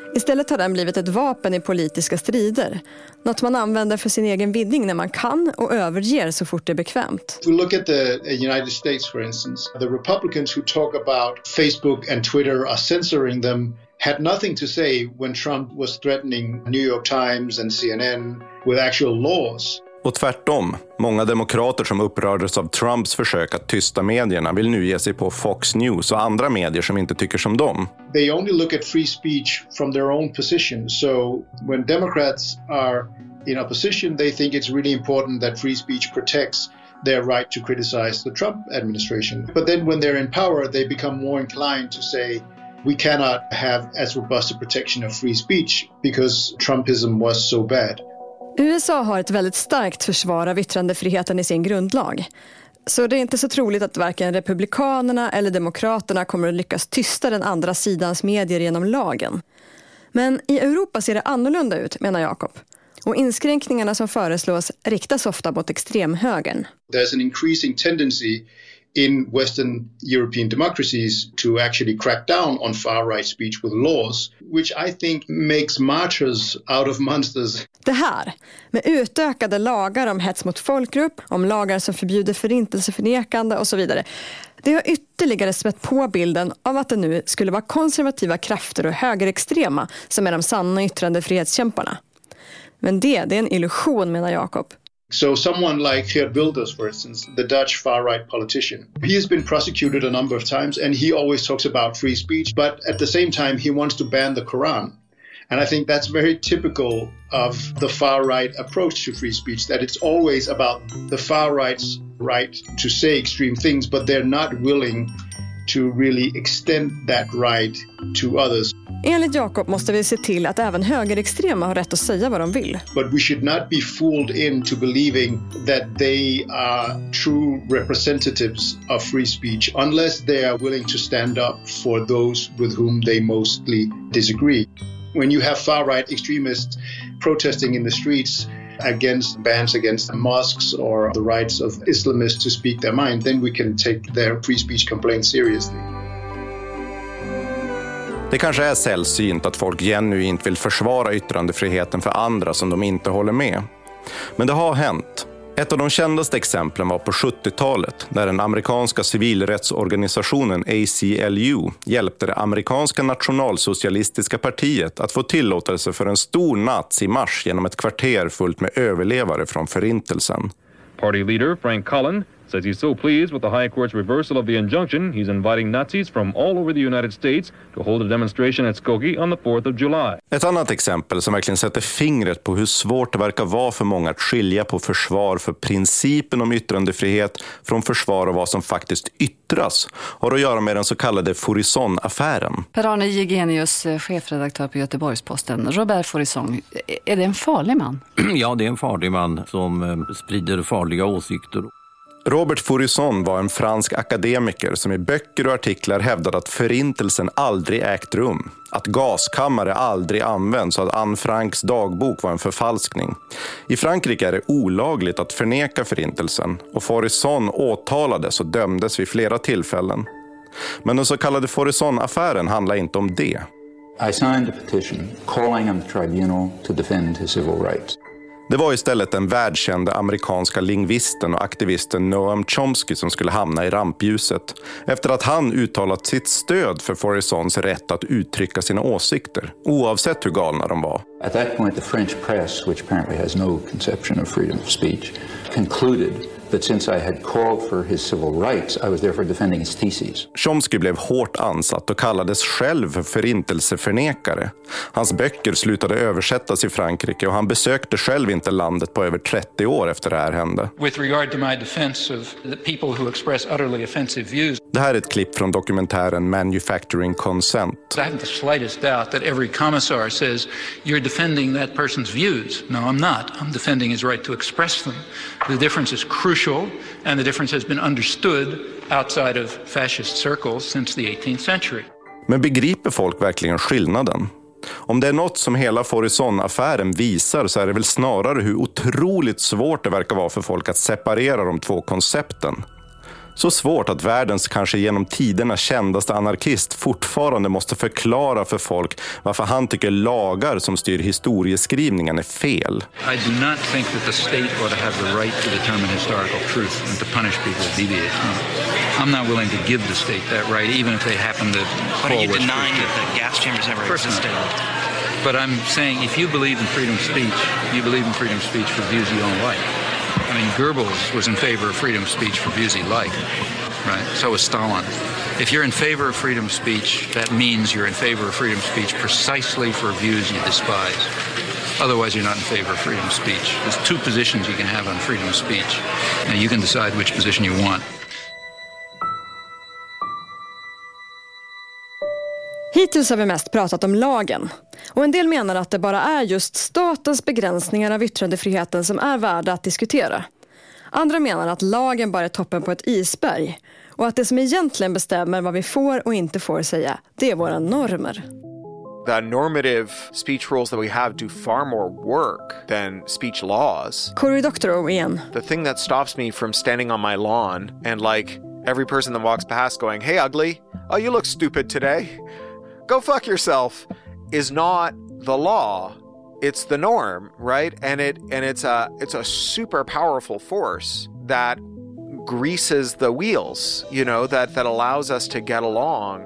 Istället har den blivit ett vapen i politiska strider. Något man använder för sin egen vinning när man kan och överger så fort det är bekvämt. If we look at the United States, for instance, the Republicans who talk about Facebook and Twitter are censoring them had nothing to say when Trump was threatening New York Times and C N N with actual laws. Och tvärtom, många demokrater som upprördes av Trumps försök att tysta medierna vill nu ge sig på Fox News och andra medier som inte tycker som dem. They only look at free speech from their own position. So when Democrats are in opposition, they think it's really important that free speech protects their right to criticize the Trump administration. But then when they're in power, they become more inclined to say we cannot have as robust a protection of free speech because Trumpism was so bad. U S A har ett väldigt starkt försvar av yttrandefriheten i sin grundlag. Så det är inte så troligt att varken republikanerna eller demokraterna kommer att lyckas tysta den andra sidans medier genom lagen. Men i Europa ser det annorlunda ut, menar Jakob. Och inskränkningarna som föreslås riktas ofta mot extremhögern. There's an increasing tendency in Western European democracies to actually crack down on far-right speech with laws, which I think makes martyrs out of monsters. Det här, med utökade lagar om hets mot folkgrupp, om lagar som förbjuder förintelseförnekande och så vidare, det har ytterligare spätt på bilden av att det nu skulle vara konservativa krafter och högerextrema som är de sanna yttrandefrihetskämparna. Men det, det är en illusion, menar Jakob. So someone like Geert Wilders, for instance, the Dutch far-right politician, he has been prosecuted a number of times and he always talks about free speech, but at the same time he wants to ban the Quran. And I think that's very typical of the far-right approach to free speech, that it's always about the far-right's right to say extreme things, but they're not willing to really extend that right to others. Enligt Jakob måste vi se till att även högerextrema har rätt att säga vad de vill. But we should not be fooled into believing that they are true representatives of free speech unless they are willing to stand up for those with whom they mostly disagree. When you have far-right extremists protesting in the streets against bans against mosques or the rights of Islamists to speak their mind, then we can take their free speech complaints seriously. Det kanske är sällsynt att folk genuint vill försvara yttrandefriheten för andra som de inte håller med. Men det har hänt. Ett av de kändaste exemplen var på sjuttiotalet där den amerikanska civilrättsorganisationen A C L U hjälpte det amerikanska nationalsocialistiska partiet att få tillåtelse för en stor nazimarsch genom ett kvarter fullt med överlevare från förintelsen. Party leader Frank Collin says he's so pleased with the High Court's reversal of the injunction, he's inviting Nazis from all over the United States to hold a demonstration at Skokie on the fourth of July. Ett annat exempel som verkligen sätter fingret på hur svårt det verkar vara för många att skilja på försvar för principen om yttrandefrihet från försvar av vad som faktiskt yttras har att göra med den så kallade Faurisson-affären. Per-Arne Jigenius, chefredaktör på Göteborgs-Posten. Robert Faurisson, är det en farlig man? Ja, det är en farlig man som sprider farliga åsikter. Robert Faurisson var en fransk akademiker som i böcker och artiklar hävdade att förintelsen aldrig ägt rum, att gaskammare aldrig används och att Anne Franks dagbok var en förfalskning. I Frankrike är det olagligt att förneka förintelsen och Faurisson åtalades och dömdes vid flera tillfällen. Men den så kallade Faurisson-affären handlar inte om det. I signed a petition calling on the tribunal to defend his civil rights. Det var istället den världskände amerikanska lingvisten och aktivisten Noam Chomsky som skulle hamna i rampljuset efter att han uttalat sitt stöd för Faurissons rätt att uttrycka sina åsikter, oavsett hur galna de var. At that point, the French press, which apparently has no conception of freedom of speech, concluded that since I had called for his civil rights, I was therefore defending his theses. Chomsky blev hårt ansatt och kallades själv för förintelseförnekare. Hans böcker slutade översättas i Frankrike och han besökte själv inte landet på över trettio år efter det här hände. With regard to my defense of the people who express utterly offensive views. Det här är ett klipp från dokumentären Manufacturing Consent. I haven't the slightest doubt that every commissar says you're defending that person's views. No, I'm not. I'm defending his right to express them. The difference is crucial. And the difference has been understood outside of fascist circles since the eighteenth century. Men begriper folk verkligen skillnaden? Om det är något som hela Faurisson-affären visar så är det väl snarare hur otroligt svårt det verkar vara för folk att separera de två koncepten. Så svårt att världens kanske genom tiderna kändaste anarkist fortfarande måste förklara för folk varför han tycker lagar som styr historieskrivningen är fel. I do not think that the state ought to have the right to determine historical truth and to punish people who deviate from it. I'm not willing to give the state that right, even if they happen to But are you denying that the gas chambers ever existed? But I'm saying if you believe in freedom of speech, you believe in freedom of speech for views you don't like. I mean, Goebbels was in favor of freedom of speech for views he liked, right? So was Stalin. If you're in favor of freedom of speech, that means you're in favor of freedom of speech precisely for views you despise. Otherwise, you're not in favor of freedom of speech. There's two positions you can have on freedom of speech. Now, you can decide which position you want. Hittills har vi mest pratat om lagen. Och en del menar att det bara är just statens begränsningar av yttrandefriheten som är värda att diskutera. Andra menar att lagen bara är toppen på ett isberg. Och att det som egentligen bestämmer vad vi får och inte får säga, det är våra normer. The normative speech rules that we have do far more work than speech laws. Cory Doctorow igen. The thing that stops me from standing on my lawn and like every person that walks past going, "Hey ugly, oh you look stupid today. Go fuck yourself," is not the law. It's the norm, right? And it and it's a it's a super powerful force that greases the wheels, you know, that that allows us to get along.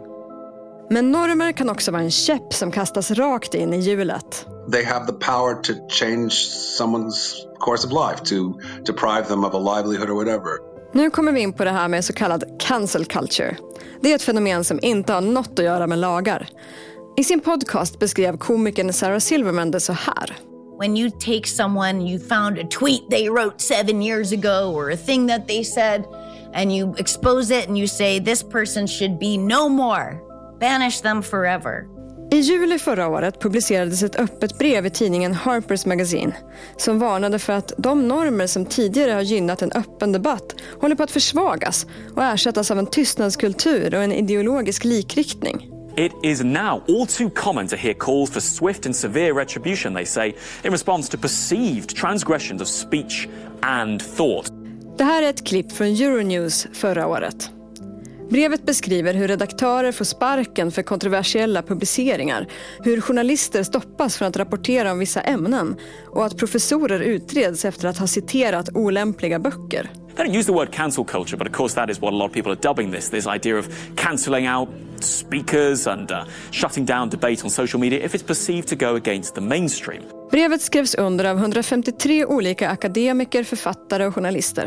Men normer kan också vara en käpp som kastas rakt in i hjulet. They have the power to change someone's course of life, to deprive them of a livelihood or whatever. Nu kommer vi in på det här med så kallad cancel culture. Det är ett fenomen som inte har något att göra med lagar. I sin podcast beskrev komikern Sarah Silverman det så här. When you take someone, you found a tweet they wrote seven years ago or a thing that they said, and you expose it and you say this person should be no more. Banish them forever. I juli förra året publicerades ett öppet brev i tidningen Harper's Magazine som varnade för att de normer som tidigare har gynnat en öppen debatt håller på att försvagas och ersättas av en tystnadskultur och en ideologisk likriktning. It is now all too common to hear calls for swift and severe retribution, they say, in response to perceived transgressions of speech and thought. Det här är ett klipp från Euronews förra året. Brevet beskriver hur redaktörer får sparken för kontroversiella publiceringar, hur journalister stoppas från att rapportera om vissa ämnen och att professorer utreds efter att ha citerat olämpliga böcker. They don't use the word cancel culture, but of course that is what a lot of people are dubbing this. This idea of cancelling out speakers and uh, shutting down debate on social media if it's perceived to go against the mainstream. Brevet skrevs under av hundrafemtiotre olika akademiker, författare och journalister.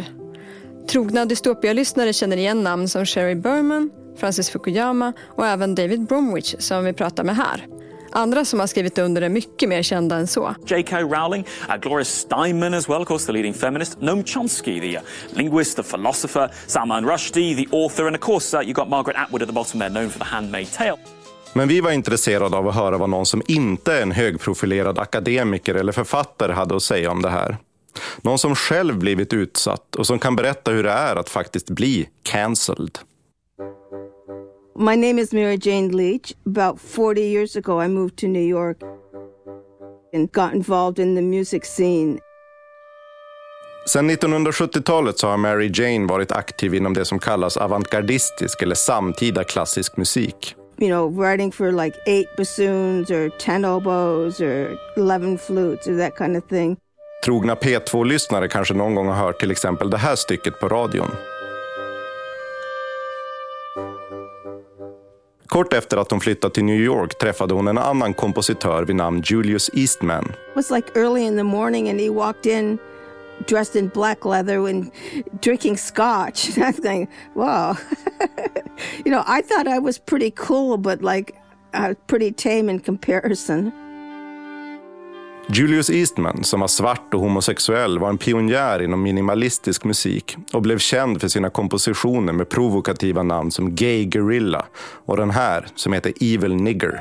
Trogna dystopia-lyssnare känner igen namn som Sherry Berman, Francis Fukuyama och även David Bromwich som vi pratar med här. Andra som har skrivit under är mycket mer kända än så. J K Rowling, uh, Gloria Steinem as well, of course, the leading feminist, Noam Chomsky, the uh, linguist, the philosopher, Salman Rushdie, the author, and of course uh, you got Margaret Atwood at the bottom there, known for The Handmaid's Tale. Men vi var intresserade av att höra vad någon som inte är en högprofilerad akademiker eller författare hade att säga om det här. Någon som själv blivit utsatt och som kan berätta hur det är att faktiskt bli cancelled. My name is Mary Jane Leach. About forty years ago I moved to New York and got involved in the music scene. Sen nittonhundrasjuttiotalet så har Mary Jane varit aktiv inom det som kallas avantgardistisk eller samtida klassisk musik. You know, writing for like eight bassoons or ten oboes or eleven flutes or that kind of thing. Trogna P två-lyssnare kanske någon gång har hört till exempel det här stycket på radion. Kort efter att hon flyttade till New York träffade hon en annan kompositör vid namn Julius Eastman. It was like early in the morning and he walked in dressed in black leather and drinking scotch. I was going, wow. You know, I thought I was pretty cool, but like uh, pretty tame in comparison. Julius Eastman, som var svart och homosexuell, var en pionjär inom minimalistisk musik och blev känd för sina kompositioner med provokativa namn som Gay Gorilla och den här som heter Evil Nigger.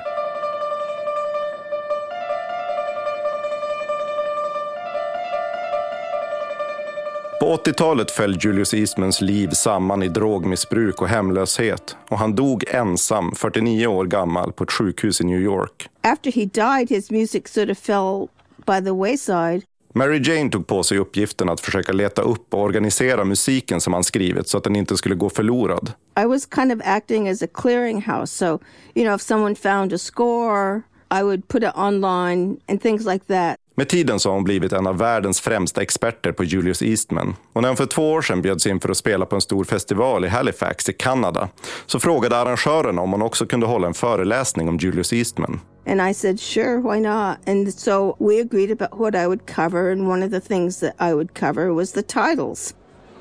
På åttiotalet föll Julius Eastmans liv samman i drogmissbruk och hemlöshet och han dog ensam, fyrtionio år gammal, på ett sjukhus i New York. After he died, his music sort of fell by the wayside. Mary Jane tog på sig uppgiften att försöka leta upp och organisera musiken som han skrivit så att den inte skulle gå förlorad. I was kind of acting as a clearinghouse. So, you know, if someone found a score, I would put it online and things like that. Med tiden så har hon blivit en av världens främsta experter på Julius Eastman. Och när hon för två år sedan bjöds in för att spela på en stor festival i Halifax i Kanada så frågade arrangören om hon också kunde hålla en föreläsning om Julius Eastman. And I said, sure, why not? And so we agreed about what I would cover, and one of the things that I would cover was the titles.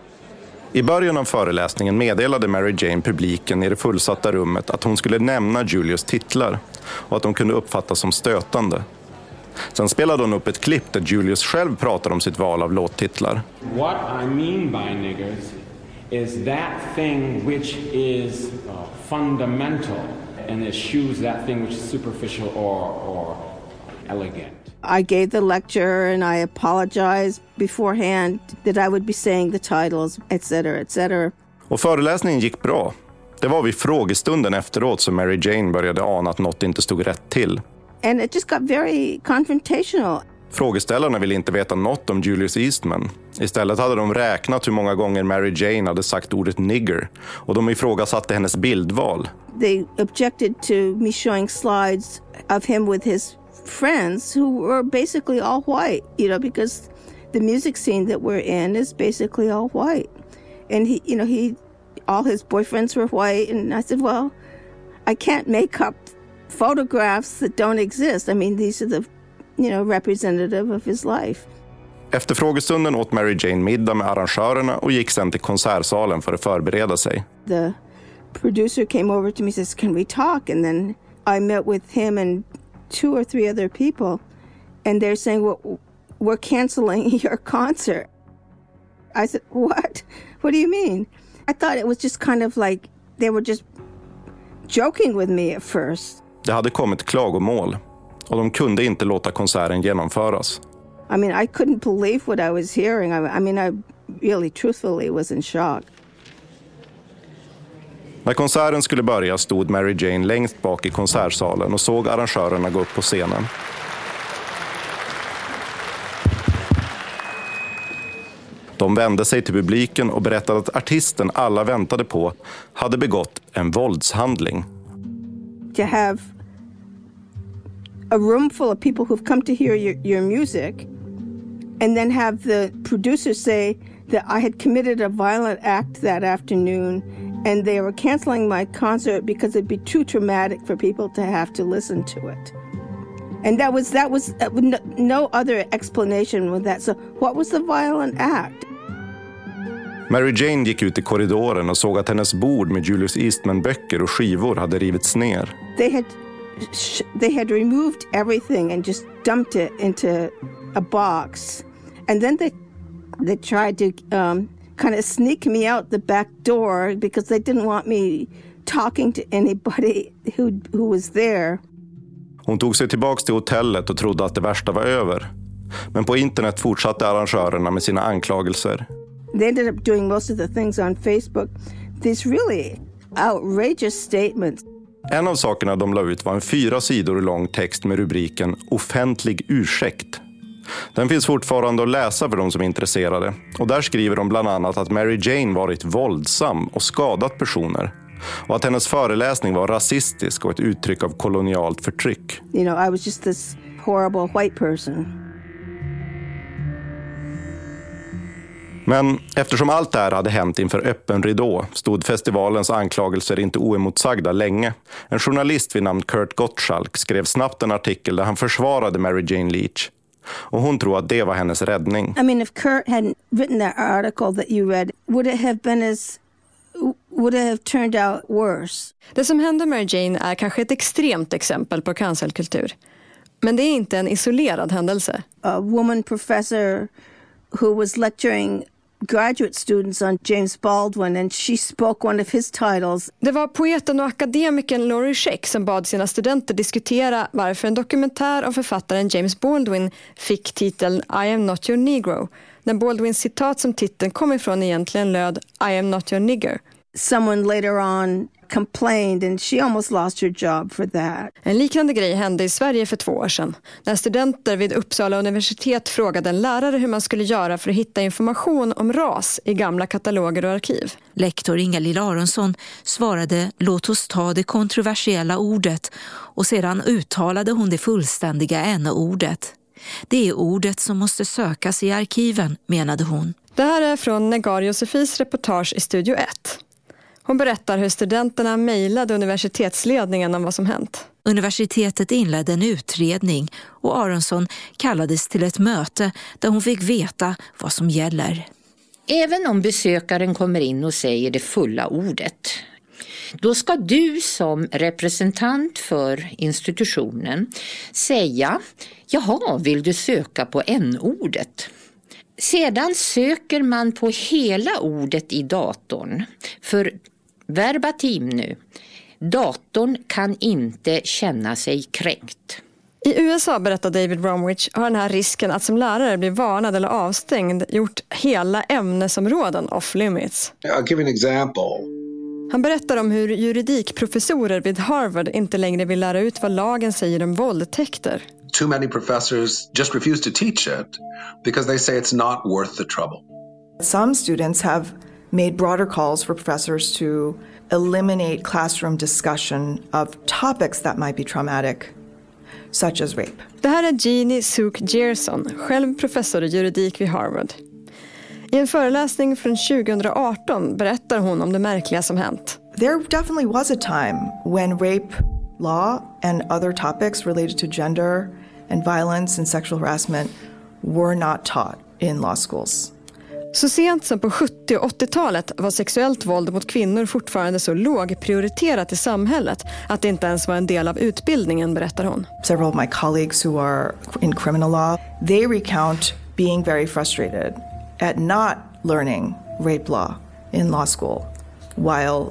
I början av föreläsningen meddelade Mary Jane publiken i det fullsatta rummet att hon skulle nämna Julius titlar och att de kunde uppfattas som stötande. Sen spelade hon upp ett klipp där Julius själv pratar om sitt val av låttitlar. What I mean by niggers is that thing which is uh, fundamental and eschews that thing which is superficial or, or elegant. I gave the lecture and I apologized beforehand that I would be saying the titles, et cetera, et cetera. Och föreläsningen gick bra. Det var vid frågestunden efteråt som Mary Jane började ana att något inte stod rätt till. And it just got very confrontational. Frågeställarna ville inte veta något om Julius Eastman. Istället hade de räknat hur många gånger Mary Jane hade sagt ordet nigger och de ifrågasatte hennes bildval. They objected to me showing slides of him with his friends who were basically all white, you know, because the music scene that we're in is basically all white. And he, you know, he, all his boyfriends were white. And I said, well, I can't make up photographs that don't exist. I mean, these are the, you know, representative of his life. Efter frågestunden åt Mary Jane middag med arrangörerna och gick sen till konsertsalen för att förbereda sig. The producer came over to me and says, can we talk? And then I met with him and two or three other people. And they're saying, well, we're canceling your concert. I said, what? What do you mean? I thought it was just kind of like they were just joking with me at first. Det hade kommit klagomål och de kunde inte låta konserten genomföras. I mean, I couldn't believe what I was hearing. I, I mean, I really truthfully was in shock. När konserten skulle börja stod Mary Jane längst bak i konsertsalen och såg arrangörerna gå upp på scenen. De vände sig till publiken och berättade att artisten alla väntade på hade begått en våldshandling. To have a room full of people who've come to hear your, your music and then have the producer say that I had committed a violent act that afternoon and they were canceling my concert because it'd be too traumatic for people to have to listen to it. And that was that was uh, no, no other explanation with that. So what was the violent act? Mary Jane gick ut i korridoren och såg att hennes bord med Julius Eastman-böcker och skivor hade rivits ner. They had they had removed everything and just dumped it into a box. And then they they tried to um, kind of sneak me out the back door because they didn't want me talking to anybody who who was there. Hon tog sig tillbaks till hotellet och trodde att det värsta var över. Men på internet fortsatte arrangörerna med sina anklagelser. They ended up doing most of the things on Facebook. These really outrageous statements. En av sakerna de la ut var en fyra sidor lång text med rubriken offentlig ursäkt. Den finns fortfarande att läsa för de som är intresserade. Och där skriver de bland annat att Mary Jane varit våldsam och skadat personer. Och att hennes föreläsning var rasistisk och ett uttryck av kolonialt förtryck. You know, I was just this horrible white person. Men eftersom allt det här hade hänt inför öppen ridå stod festivalens anklagelser inte oemotsagda länge. En journalist vid namn Kurt Gottschalk skrev snabbt en artikel där han försvarade Mary Jane Leach. Och hon tror att det var hennes räddning. I mean, if Kurt hadn't written that article that you read, would it have been as would it have turned out worse? Det som hände Mary Jane är kanske ett extremt exempel på cancelkultur. Men det är inte en isolerad händelse. A woman professor who was lecturing graduate students on James Baldwin and she spoke one of his titles. Det var poeten och akademikern Laurie Scheck som bad sina studenter diskutera varför en dokumentär om författaren James Baldwin fick titeln I am not your negro. När Baldwins citat som titeln kom ifrån egentligen löd I am not your nigger. Someone later on complained and she almost lost her job for that. En liknande grej hände i Sverige för två år sedan. När studenter vid Uppsala universitet frågade en lärare hur man skulle göra för att hitta information om ras i gamla kataloger och arkiv. Lektor Inga-Lill Aronsson svarade låt oss ta det kontroversiella ordet och sedan uttalade hon det fullständiga n-ordet. Det är ordet som måste sökas i arkiven, menade hon. Det här är från Negar Josefis reportage i Studio ett. Hon berättar hur studenterna mejlade universitetsledningen om vad som hänt. Universitetet inledde en utredning och Aronsson kallades till ett möte där hon fick veta vad som gäller. Även om besökaren kommer in och säger det fulla ordet, då ska du som representant för institutionen säga, jaha, vill du söka på n-ordet? Sedan söker man på hela ordet i datorn. För verbatim nu, datorn kan inte känna sig kränkt. I U S A, berättar David Bromwich, har den här risken att som lärare bli varnad eller avstängd gjort hela ämnesområden off limits. I'll give an example. Han berättar om hur juridikprofessorer vid Harvard inte längre vill lära ut vad lagen säger om våldtäkter. Too many professors just refuse to teach it because they say it's not worth the trouble. Some students have made broader calls for professors to eliminate classroom discussion of topics that might be traumatic, such as rape. Det här är Jeannie Suk Gerson, själv professor i juridik vid Harvard. I en föreläsning från tjugo arton berättar hon om det märkliga som hänt. There definitely was a time when rape law and other topics related to gender and violence and sexual harassment were not taught in law schools. Så sent som på sjuttio- och åttiotalet var sexuellt våld mot kvinnor fortfarande så lågprioriterat i samhället att det inte ens var en del av utbildningen, berättar hon. Several of my colleagues who are in criminal law, they recount being very frustrated at not learning rape law in law school while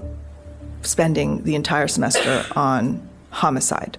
spending the entire semester on homicide.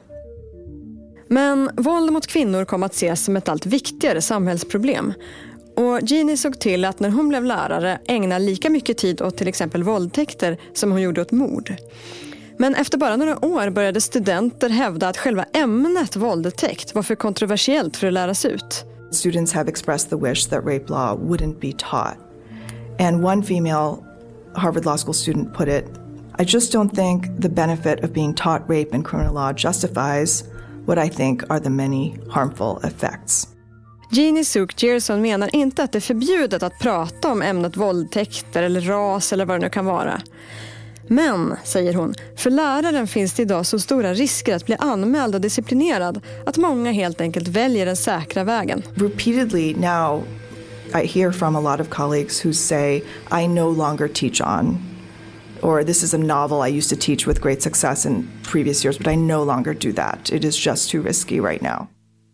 Men våld mot kvinnor kom att ses som ett allt viktigare samhällsproblem. Och Jeannie såg till att när hon blev lärare ägna lika mycket tid åt till exempel våldtäkter som hon gjorde åt mord. Men efter bara några år började studenter hävda att själva ämnet våldtäkt var för kontroversiellt för att läras ut. Students have expressed the wish that rape law wouldn't be taught. And one female Harvard Law School student put it, I just don't think the benefit of being taught rape in criminal law justifies what I think are the many harmful effects. Jeannie Suk Gerson menar inte att det är förbjudet att prata om ämnet våldtäkter eller ras eller vad det nu kan vara. Men, säger hon, för läraren finns det idag så stora risker att bli anmäld och disciplinerad att många helt enkelt väljer den säkra vägen. Repeatedly now I hear from a lot of colleagues who say I no longer teach on, or this is a novel I used to teach with great success in previous years, but I no longer do that. It is just too risky right now.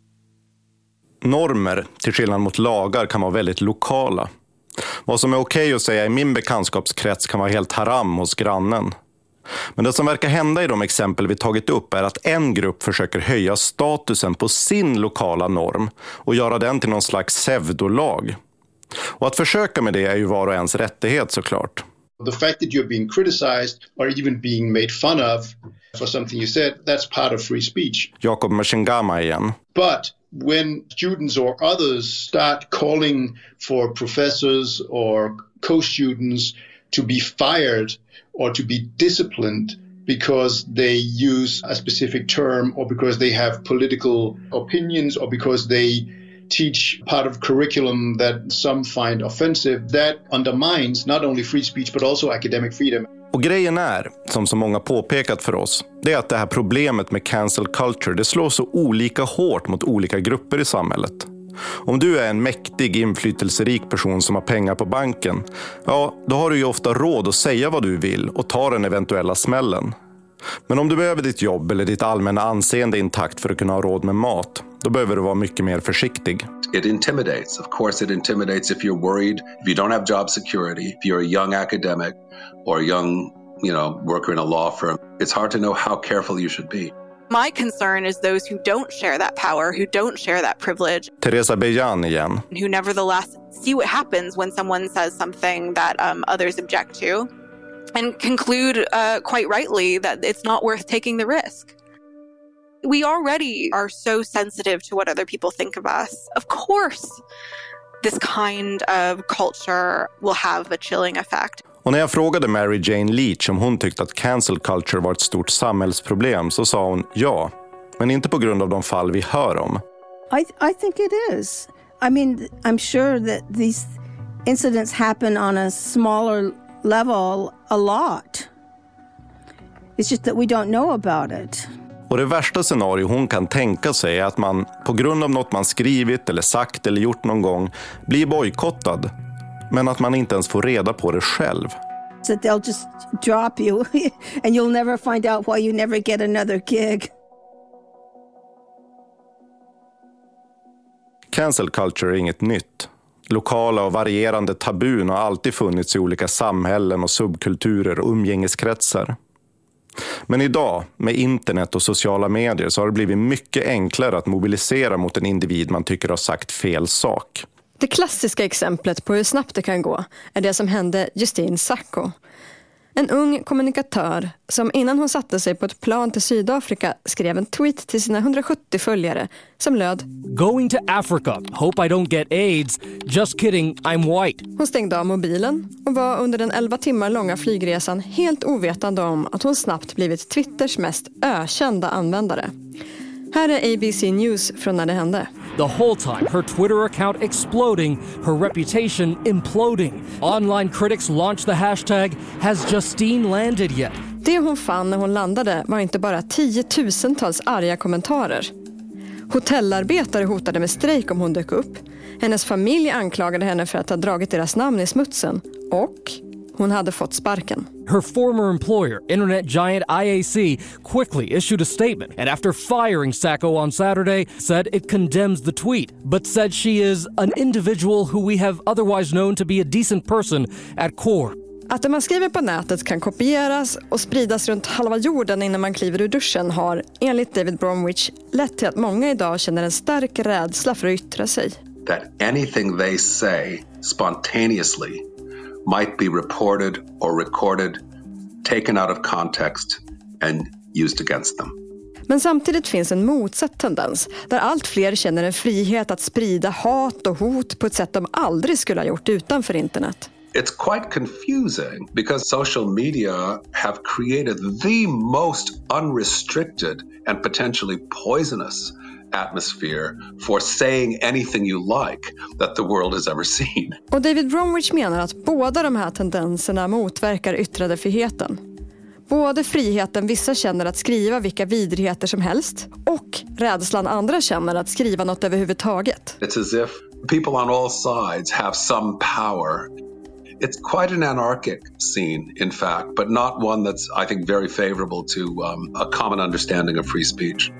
Normer, till skillnad mot lagar, kan vara väldigt lokala. Vad som är okej att säga i min bekantskapskrets kan vara helt haram hos grannen. Men det som verkar hända i de exempel vi tagit upp är att en grupp försöker höja statusen på sin lokala norm och göra den till någon slags pseudolag. Och att försöka med det är ju var och ens rättighet, såklart. The fact that you're being criticized or even being made fun of for something you said, that's part of free speech. Jakob Machingama igen. But when students or others start calling for professors or co-students to be fired or to be disciplined because they use a specific term or because they have political opinions or because they teach part of curriculum that some find offensive, that undermines not only free speech but also academic freedom. Och grejen är, som så många påpekat för oss, det är att det här problemet med cancel culture, det slår så olika hårt mot olika grupper i samhället. Om du är en mäktig, inflytelserik person som har pengar på banken, ja, då har du ju ofta råd att säga vad du vill och ta den eventuella smällen. Men om du behöver ditt jobb eller ditt allmänna anseende intakt för att kunna ha råd med mat, då behöver du vara mycket mer försiktig. It intimidates. Of course it intimidates if you're worried, if you don't have job security, if you're a young academic or a young, you know, worker in a law firm. It's hard to know how careful you should be. My concern is those who don't share that power, who don't share that privilege. Teresa Bejan igen. Who nevertheless see what happens when someone says something that um, others object to. and conclude uh, quite rightly that it's not worth taking the risk. We already are so sensitive to what other people think of us. Of course, this kind of culture will have a chilling effect. Och när jag frågade Mary Jane Leach om hon tyckte att cancel culture var ett stort samhällsproblem så sa hon ja, men inte på grund av de fall vi hör om. I, I think it is. I mean, I'm sure that these incidents happen on a smaller level a lot. It's just that we don't know about it. Och det värsta scenario hon kan tänka sig är att man på grund av något man skrivit eller sagt eller gjort någon gång blir bojkottad, men att man inte ens får reda på det själv. So they'll just drop you and you'll never find out why you never get another gig. Cancel culture är inget nytt. Lokala och varierande tabun har alltid funnits i olika samhällen och subkulturer och umgängeskretsar. Men idag, med internet och sociala medier, så har det blivit mycket enklare att mobilisera mot en individ man tycker har sagt fel sak. Det klassiska exemplet på hur snabbt det kan gå är det som hände Justine Sacco. En ung kommunikatör som innan hon satte sig på ett plan till Sydafrika skrev en tweet till sina hundrasjuttio följare som löd: Going to Africa. Hope I don't get AIDS. Just kidding, I'm white. Hon stängde av mobilen och var under den elva timmar långa flygresan helt ovetande om att hon snabbt blivit Twitters mest ökända användare. Här är A B C News från när det hände. The whole time, her Twitter account exploding, her reputation imploding. Online critics launched the hashtag Has Justine landed yet? Det hon fann när hon landade var inte bara tiotusentals arga kommentarer. Hotellarbetare hotade med strejk om hon dök upp. Hennes familj anklagade henne för att ha dragit deras namn i smutsen. Och hon hade fått sparken. Her former employer, internet giant I A C, quickly issued a statement and after firing Sacco on Saturday said it condemns the tweet, but said she is an individual who we have otherwise known to be a decent person at core. Att det man skriver på nätet kan kopieras och spridas runt halva jorden innan man kliver ur duschen har, enligt David Bromwich, lett till att många idag känner en stark rädsla för att yttra sig. That anything they say spontaneously might be reported or recorded, taken out of context and used against them. Men samtidigt finns en motsatt tendens där allt fler känner en frihet att sprida hat och hot på ett sätt de aldrig skulle ha gjort utanför internet. It's quite confusing because social media have created the most unrestricted and potentially poisonous atmosphere for saying anything you like that the world has ever seen. Och David Bromwich menar att båda de här tendenserna motverkar yttrandefriheten. Både friheten vissa känner att skriva vilka vidrigheter som helst och rädslan andra känner att skriva något överhuvudtaget. It's as if people on all sides have some power. It's quite an anarchic scene, in fact, but not one that's, I think, very favorable to um, a common understanding of free speech.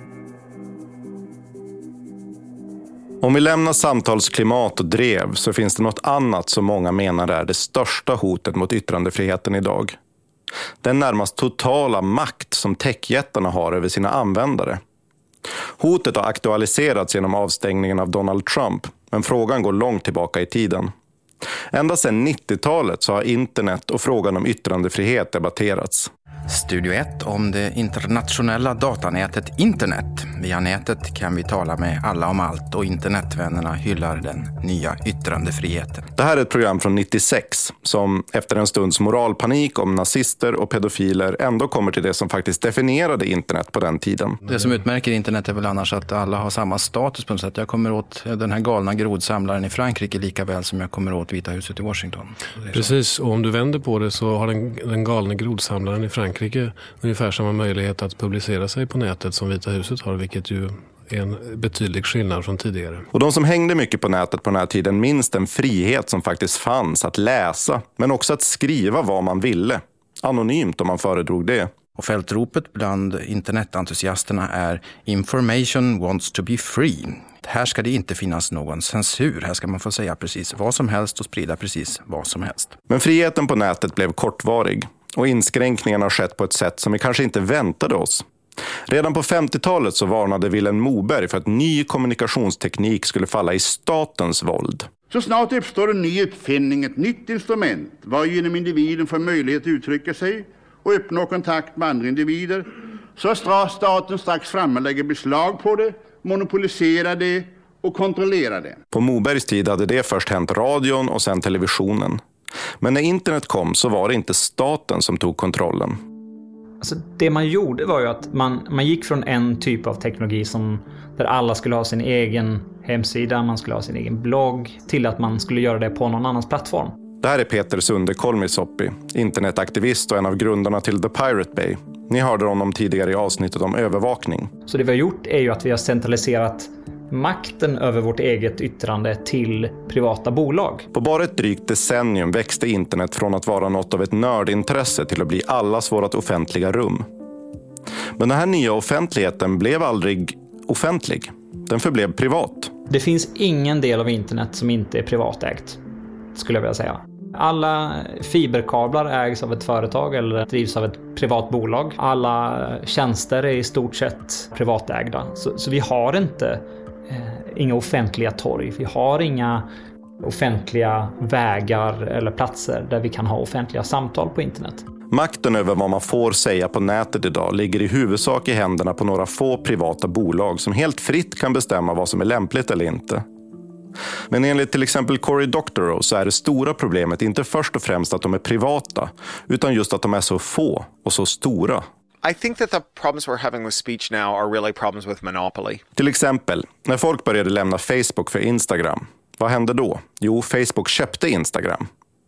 Om vi lämnar samtalsklimat och drev så finns det något annat som många menar är det största hotet mot yttrandefriheten idag. Den närmast totala makt som techjättarna har över sina användare. Hotet har aktualiserats genom avstängningen av Donald Trump, men frågan går långt tillbaka i tiden. Ända sedan nittiotalet så har internet och frågan om yttrandefrihet debatterats. Studio ett om det internationella datanätet internet. Via nätet kan vi tala med alla om allt och internetvännerna hyllar den nya yttrandefriheten. Det här är ett program från nittiosex som efter en stunds moralpanik om nazister och pedofiler ändå kommer till det som faktiskt definierade internet på den tiden. Det som utmärker internet är väl annars att alla har samma status på något sätt. Jag kommer åt den här galna grodsamlaren i Frankrike lika väl som jag kommer åt Vita huset i Washington. Precis, och om du vänder på det så har den, den galna grodsamlaren i Frankrike ungefär samma möjlighet att publicera sig på nätet som Vita huset har, vilket ju är en betydlig skillnad från tidigare. Och de som hängde mycket på nätet på den här tiden minns den frihet som faktiskt fanns att läsa, men också att skriva vad man ville. Anonymt om man föredrog det. Och fältropet bland internetentusiasterna är "Information wants to be free". Här ska det inte finnas någon censur. Här ska man få säga precis vad som helst och sprida precis vad som helst. Men friheten på nätet blev kortvarig. Och inskränkningarna har skett på ett sätt som vi kanske inte väntade oss. Redan på femtiotalet så varnade Vilhelm Moberg för att ny kommunikationsteknik skulle falla i statens våld. Så snart uppstår en ny uppfinning, ett nytt instrument, varigenom individen får möjlighet att uttrycka sig och uppnå kontakt med andra individer, så är staten strax framme och lägger beslag på det, monopoliserar det och kontrollerar det. På Mobergs tid hade det först hänt radion och sen televisionen. Men när internet kom så var det inte staten som tog kontrollen. Alltså det man gjorde var ju att man, man gick från en typ av teknologi som, där alla skulle ha sin egen hemsida, man skulle ha sin egen blogg, till att man skulle göra det på någon annans plattform. Det här är Peter Sunde Kolmisoppi, internetaktivist och en av grundarna till The Pirate Bay. Ni hörde honom tidigare i avsnittet om övervakning. Så det vi har gjort är ju att vi har centraliserat makten över vårt eget yttrande till privata bolag. På bara ett drygt decennium växte internet från att vara något av ett nördintresse till att bli allas vårt offentliga rum. Men den här nya offentligheten blev aldrig offentlig. Den förblev privat. Det finns ingen del av internet som inte är privatägt, skulle jag vilja säga. Alla fiberkablar ägs av ett företag eller drivs av ett privat bolag. Alla tjänster är i stort sett privatägda. Så, så vi har inte eh, inga offentliga torg. Vi har inga offentliga vägar eller platser där vi kan ha offentliga samtal på internet. Makten över vad man får säga på nätet idag ligger i huvudsak i händerna på några få privata bolag som helt fritt kan bestämma vad som är lämpligt eller inte. Men enligt till exempel Cory Doctorow så är det stora problemet inte först och främst att de är privata, utan just att de är så få och så stora. I think that the problems we're having with speech now are really problems with monopoly. Till exempel, när folk började lämna Facebook för Instagram, vad hände då? Jo, Facebook köpte Instagram.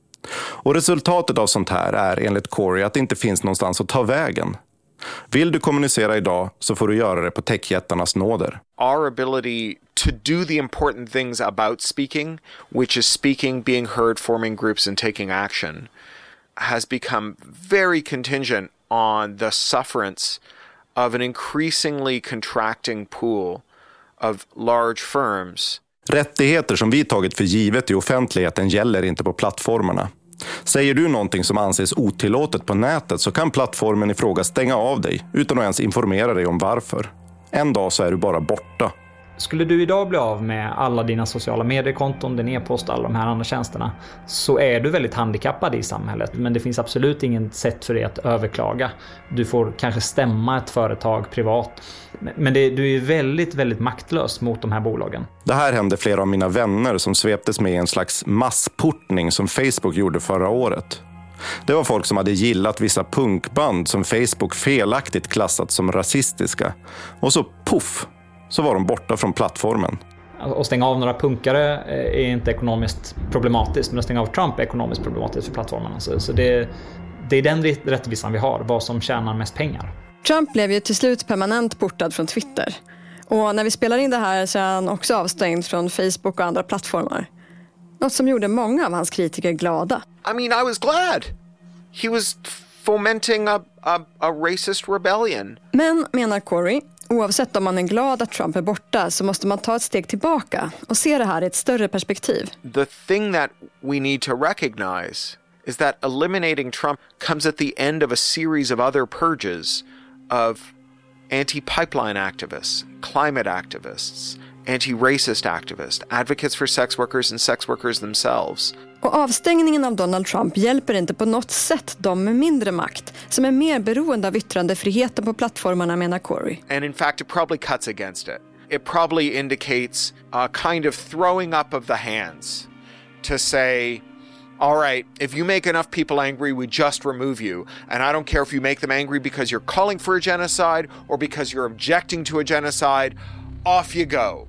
Och resultatet av sånt här är enligt Cory att det inte finns någonstans att ta vägen. Vill du kommunicera idag så får du göra det på techjättarnas nåder. Our ability to do the important things about speaking, which is speaking, being heard, forming groups and taking action, has become very contingent on the sufferance of an increasingly contracting pool of large firms. Rättigheter som vi tagit för givet i offentligheten gäller inte på plattformarna. Säger du någonting som anses otillåtet på nätet så kan plattformen i fråga stänga av dig utan att ens informera dig om varför. En dag så är du bara borta. Skulle du idag bli av med alla dina sociala mediekonton, din e-post, alla de här andra tjänsterna, så är du väldigt handikappad i samhället. Men det finns absolut inget sätt för dig att överklaga. Du får kanske stämma ett företag privat. Men det, du är väldigt, väldigt maktlös mot de här bolagen. Det här hände flera av mina vänner som sveptes med i en slags massportning som Facebook gjorde förra året. Det var folk som hade gillat vissa punkband som Facebook felaktigt klassat som rasistiska. Och så puff, så var de borta från plattformen. Att stänga av några punkare är inte ekonomiskt problematiskt, men att stänga av Trump är ekonomiskt problematiskt för plattformarna. Så, så det, det är den rättvisan vi har, vad som tjänar mest pengar. Trump blev ju till slut permanent portad från Twitter. Och när vi spelar in det här så är han också avstängd från Facebook och andra plattformar. Något som gjorde många av hans kritiker glada. I mean, I was glad. He was fomenting a, a, a racist rebellion. Men, menar Cory, oavsett om man är glad att Trump är borta så måste man ta ett steg tillbaka och se det här i ett större perspektiv. The thing that we need to recognize is that eliminating Trump comes at the end of a series of other purges of anti-pipeline activists, climate activists, anti-racist activists, advocates for sex workers and sex workers themselves. Och avstängningen av Donald Trump hjälper inte på något sätt de med mindre makt som är mer beroende av yttrandefriheten på plattformarna, menar Cory. And in fact it probably cuts against it. It probably indicates a kind of throwing up of the hands to say, all right, if you make enough people angry, we just remove you. And I don't care if you make them angry because you're calling for a genocide or because you're objecting to a genocide, off you go.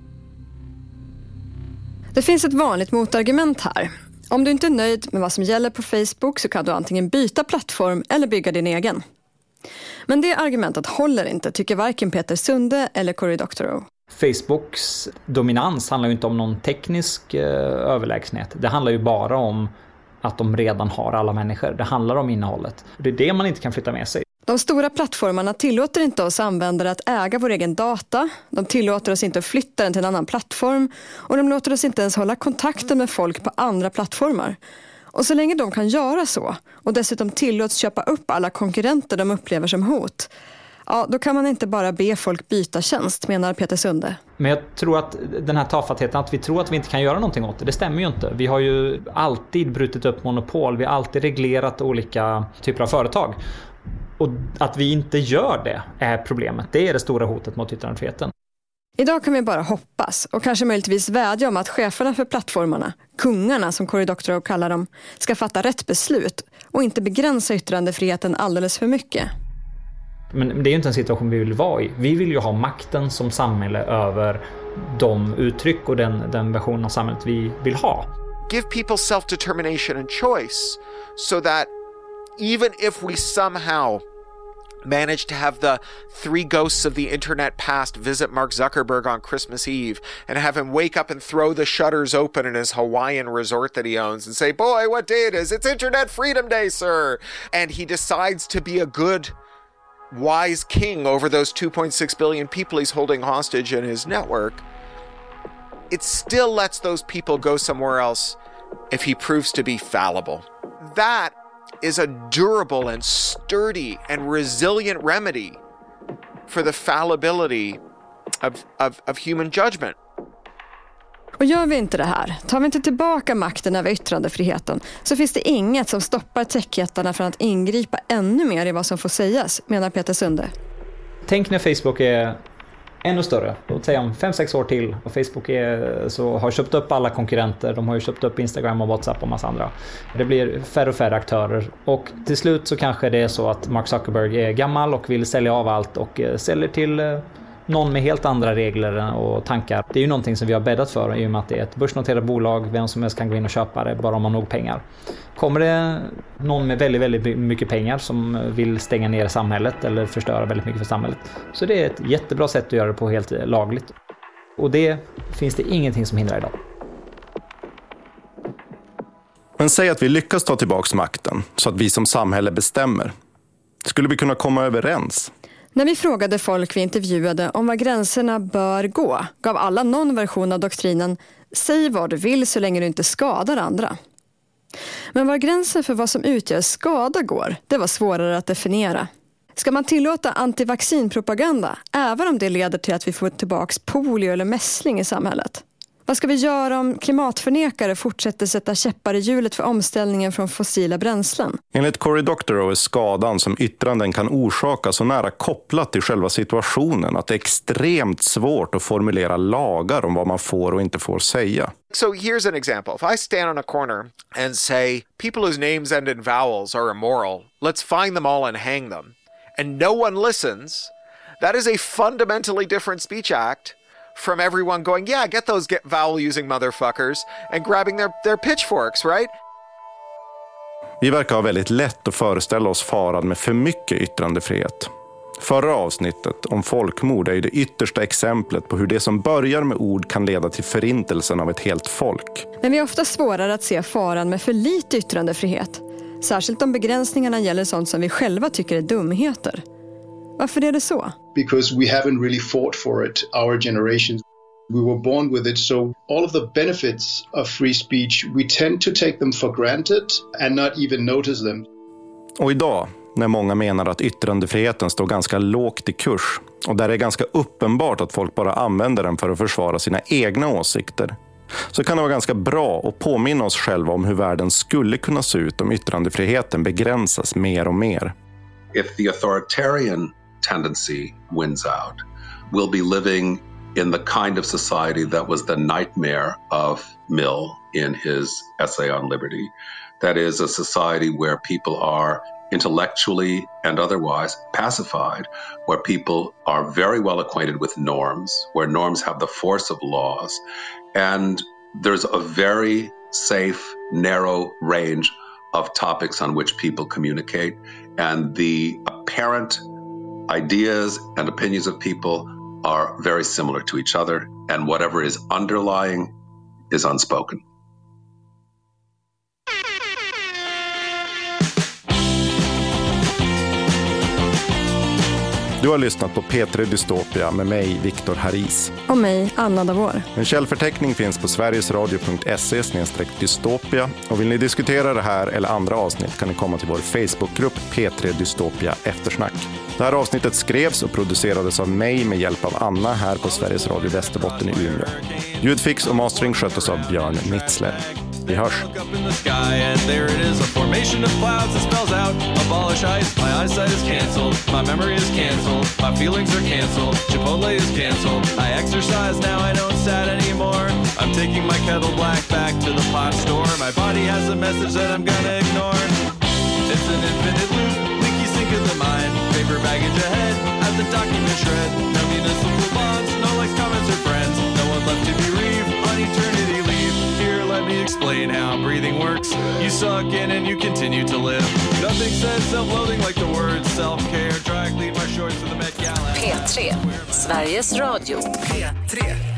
Det finns ett vanligt motargument här. Om du inte är nöjd med vad som gäller på Facebook så kan du antingen byta plattform eller bygga din egen. Men det argumentet håller inte, tycker varken Peter Sunde eller Cory Doctorow. Facebooks dominans handlar ju inte om någon teknisk eh, överlägsenhet. Det handlar ju bara om att de redan har alla människor. Det handlar om innehållet. Det är det man inte kan flytta med sig. De stora plattformarna tillåter inte oss användare att äga vår egen data. De tillåter oss inte att flytta den till en annan plattform. Och de låter oss inte ens hålla kontakten med folk på andra plattformar. Och så länge de kan göra så och dessutom tillåts köpa upp alla konkurrenter de upplever som hot, ja, då kan man inte bara be folk byta tjänst, menar Peter Sunde. Men jag tror att den här tafattheten, att vi tror att vi inte kan göra någonting åt det, det stämmer ju inte. Vi har ju alltid brutit upp monopol, vi har alltid reglerat olika typer av företag. Och att vi inte gör det är problemet. Det är det stora hotet mot yttrandefriheten. Idag kan vi bara hoppas och kanske möjligtvis vädja om att cheferna för plattformarna, kungarna som Cory Doctorow kallar dem, ska fatta rätt beslut och inte begränsa yttrandefriheten alldeles för mycket. Men det är ju inte en situation vi vill vara i. Vi vill ju ha makten som samhälle över de uttryck och den, den version av samhället vi vill ha. Give people self-determination and choice so that even if we somehow managed to have the three ghosts of the internet past visit Mark Zuckerberg on Christmas Eve and have him wake up and throw the shutters open in his Hawaiian resort that he owns and say, boy, what day it is? It's Internet Freedom Day, sir. And he decides to be a good, wise king over those two point six billion people he's holding hostage in his network. It still lets those people go somewhere else if he proves to be fallible. That is a durable and sturdy and resilient remedy for the fallibility of, of, of human judgment. Och gör vi inte det här, tar vi inte tillbaka makten över yttrandefriheten, så finns det inget som stoppar techjättarna från att ingripa ännu mer i vad som får sägas, menar Peter Sunde. Tänk när Facebook är ännu större, låt säga om fem sex år till, och Facebook är, så har köpt upp alla konkurrenter, de har ju köpt upp Instagram och WhatsApp och massa andra. Det blir färre och färre aktörer och till slut så kanske det är så att Mark Zuckerberg är gammal och vill sälja av allt och säljer till någon med helt andra regler och tankar. Det är ju någonting som vi har bäddat för i och med att det är ett börsnoterat bolag, vem som helst kan gå in och köpa det bara om man har nog pengar. Kommer det någon med väldigt, väldigt mycket pengar som vill stänga ner samhället eller förstöra väldigt mycket för samhället, så det är ett jättebra sätt att göra det på helt lagligt. Och det finns det ingenting som hindrar idag. Men säg att vi lyckas ta tillbaka makten så att vi som samhälle bestämmer. Skulle vi kunna komma överens? När vi frågade folk vi intervjuade om var gränserna bör gå, gav alla någon version av doktrinen säg vad du vill så länge du inte skadar andra. Men var gränsen för vad som utgör skada går, det var svårare att definiera. Ska man tillåta antivaccinpropaganda även om det leder till att vi får tillbaka polio eller mässling i samhället? Vad ska vi göra om klimatförnekare fortsätter sätta käppar i hjulet för omställningen från fossila bränslen? Enligt Cory Doctorow är skadan som yttranden kan orsaka så nära kopplat till själva situationen att det är extremt svårt att formulera lagar om vad man får och inte får säga. So here's an example. If I stand on a corner and say, people whose names end in vowels are immoral, let's find them all and hang them, and no one listens, that is a fundamentally different speech act from everyone going, yeah, get those get vowel-using motherfuckers, and grabbing their, their pitchforks, right? Vi verkar ha väldigt lätt att föreställa oss faran med för mycket yttrandefrihet. Förra avsnittet om folkmord är ju det yttersta exemplet på hur det som börjar med ord kan leda till förintelsen av ett helt folk. Men vi är ofta svårare att se faran med för lite yttrandefrihet. Särskilt om begränsningarna gäller sånt som vi själva tycker är dumheter. Varför är det så? Because we haven't really fought for it, our generation. We were born with it, so all of the benefits of free speech, we tend to take them for granted and not even notice them. Och idag, när många menar att yttrandefriheten står ganska lågt i kurs och där det är ganska uppenbart att folk bara använder den för att försvara sina egna åsikter, så kan det vara ganska bra att påminna oss själva om hur världen skulle kunna se ut om yttrandefriheten begränsas mer och mer. If the authoritarian tendency wins out, we'll be living in the kind of society that was the nightmare of Mill in his essay on liberty. That is a society where people are intellectually and otherwise pacified, where people are very well acquainted with norms, where norms have the force of laws, and there's a very safe, narrow range of topics on which people communicate, and the apparent ideas and opinions of people are very similar to each other, and whatever is underlying is unspoken. Du har lyssnat på P tre Dystopia med mig, Viktor Haris. Och mig, Anna Davor. En källförteckning finns på sverigesradio punkt se slash dystopia. Och vill ni diskutera det här eller andra avsnitt kan ni komma till vår Facebookgrupp P tre Dystopia Eftersnack. Det här avsnittet skrevs och producerades av mig med hjälp av Anna här på Sveriges Radio Västerbotten i Umeå. Ljudfix och mastering sköttes av Björn Mitzler. Vi hörs. I'm taking my kettle black back to the pot store. My body has a message that I'm gonna ignore. It's an infinite loop, leaky sink of the mind. Paper baggage ahead, at the document shred. No municipal bonds, no likes, comments, or friends. No one left to bereave, on eternity leave. Here, let me explain how breathing works. You suck in and you continue to live. Nothing says self-loathing like the word self-care. Dry clean my shorts to the Met Gala. P tre, Sveriges Radio. P tre.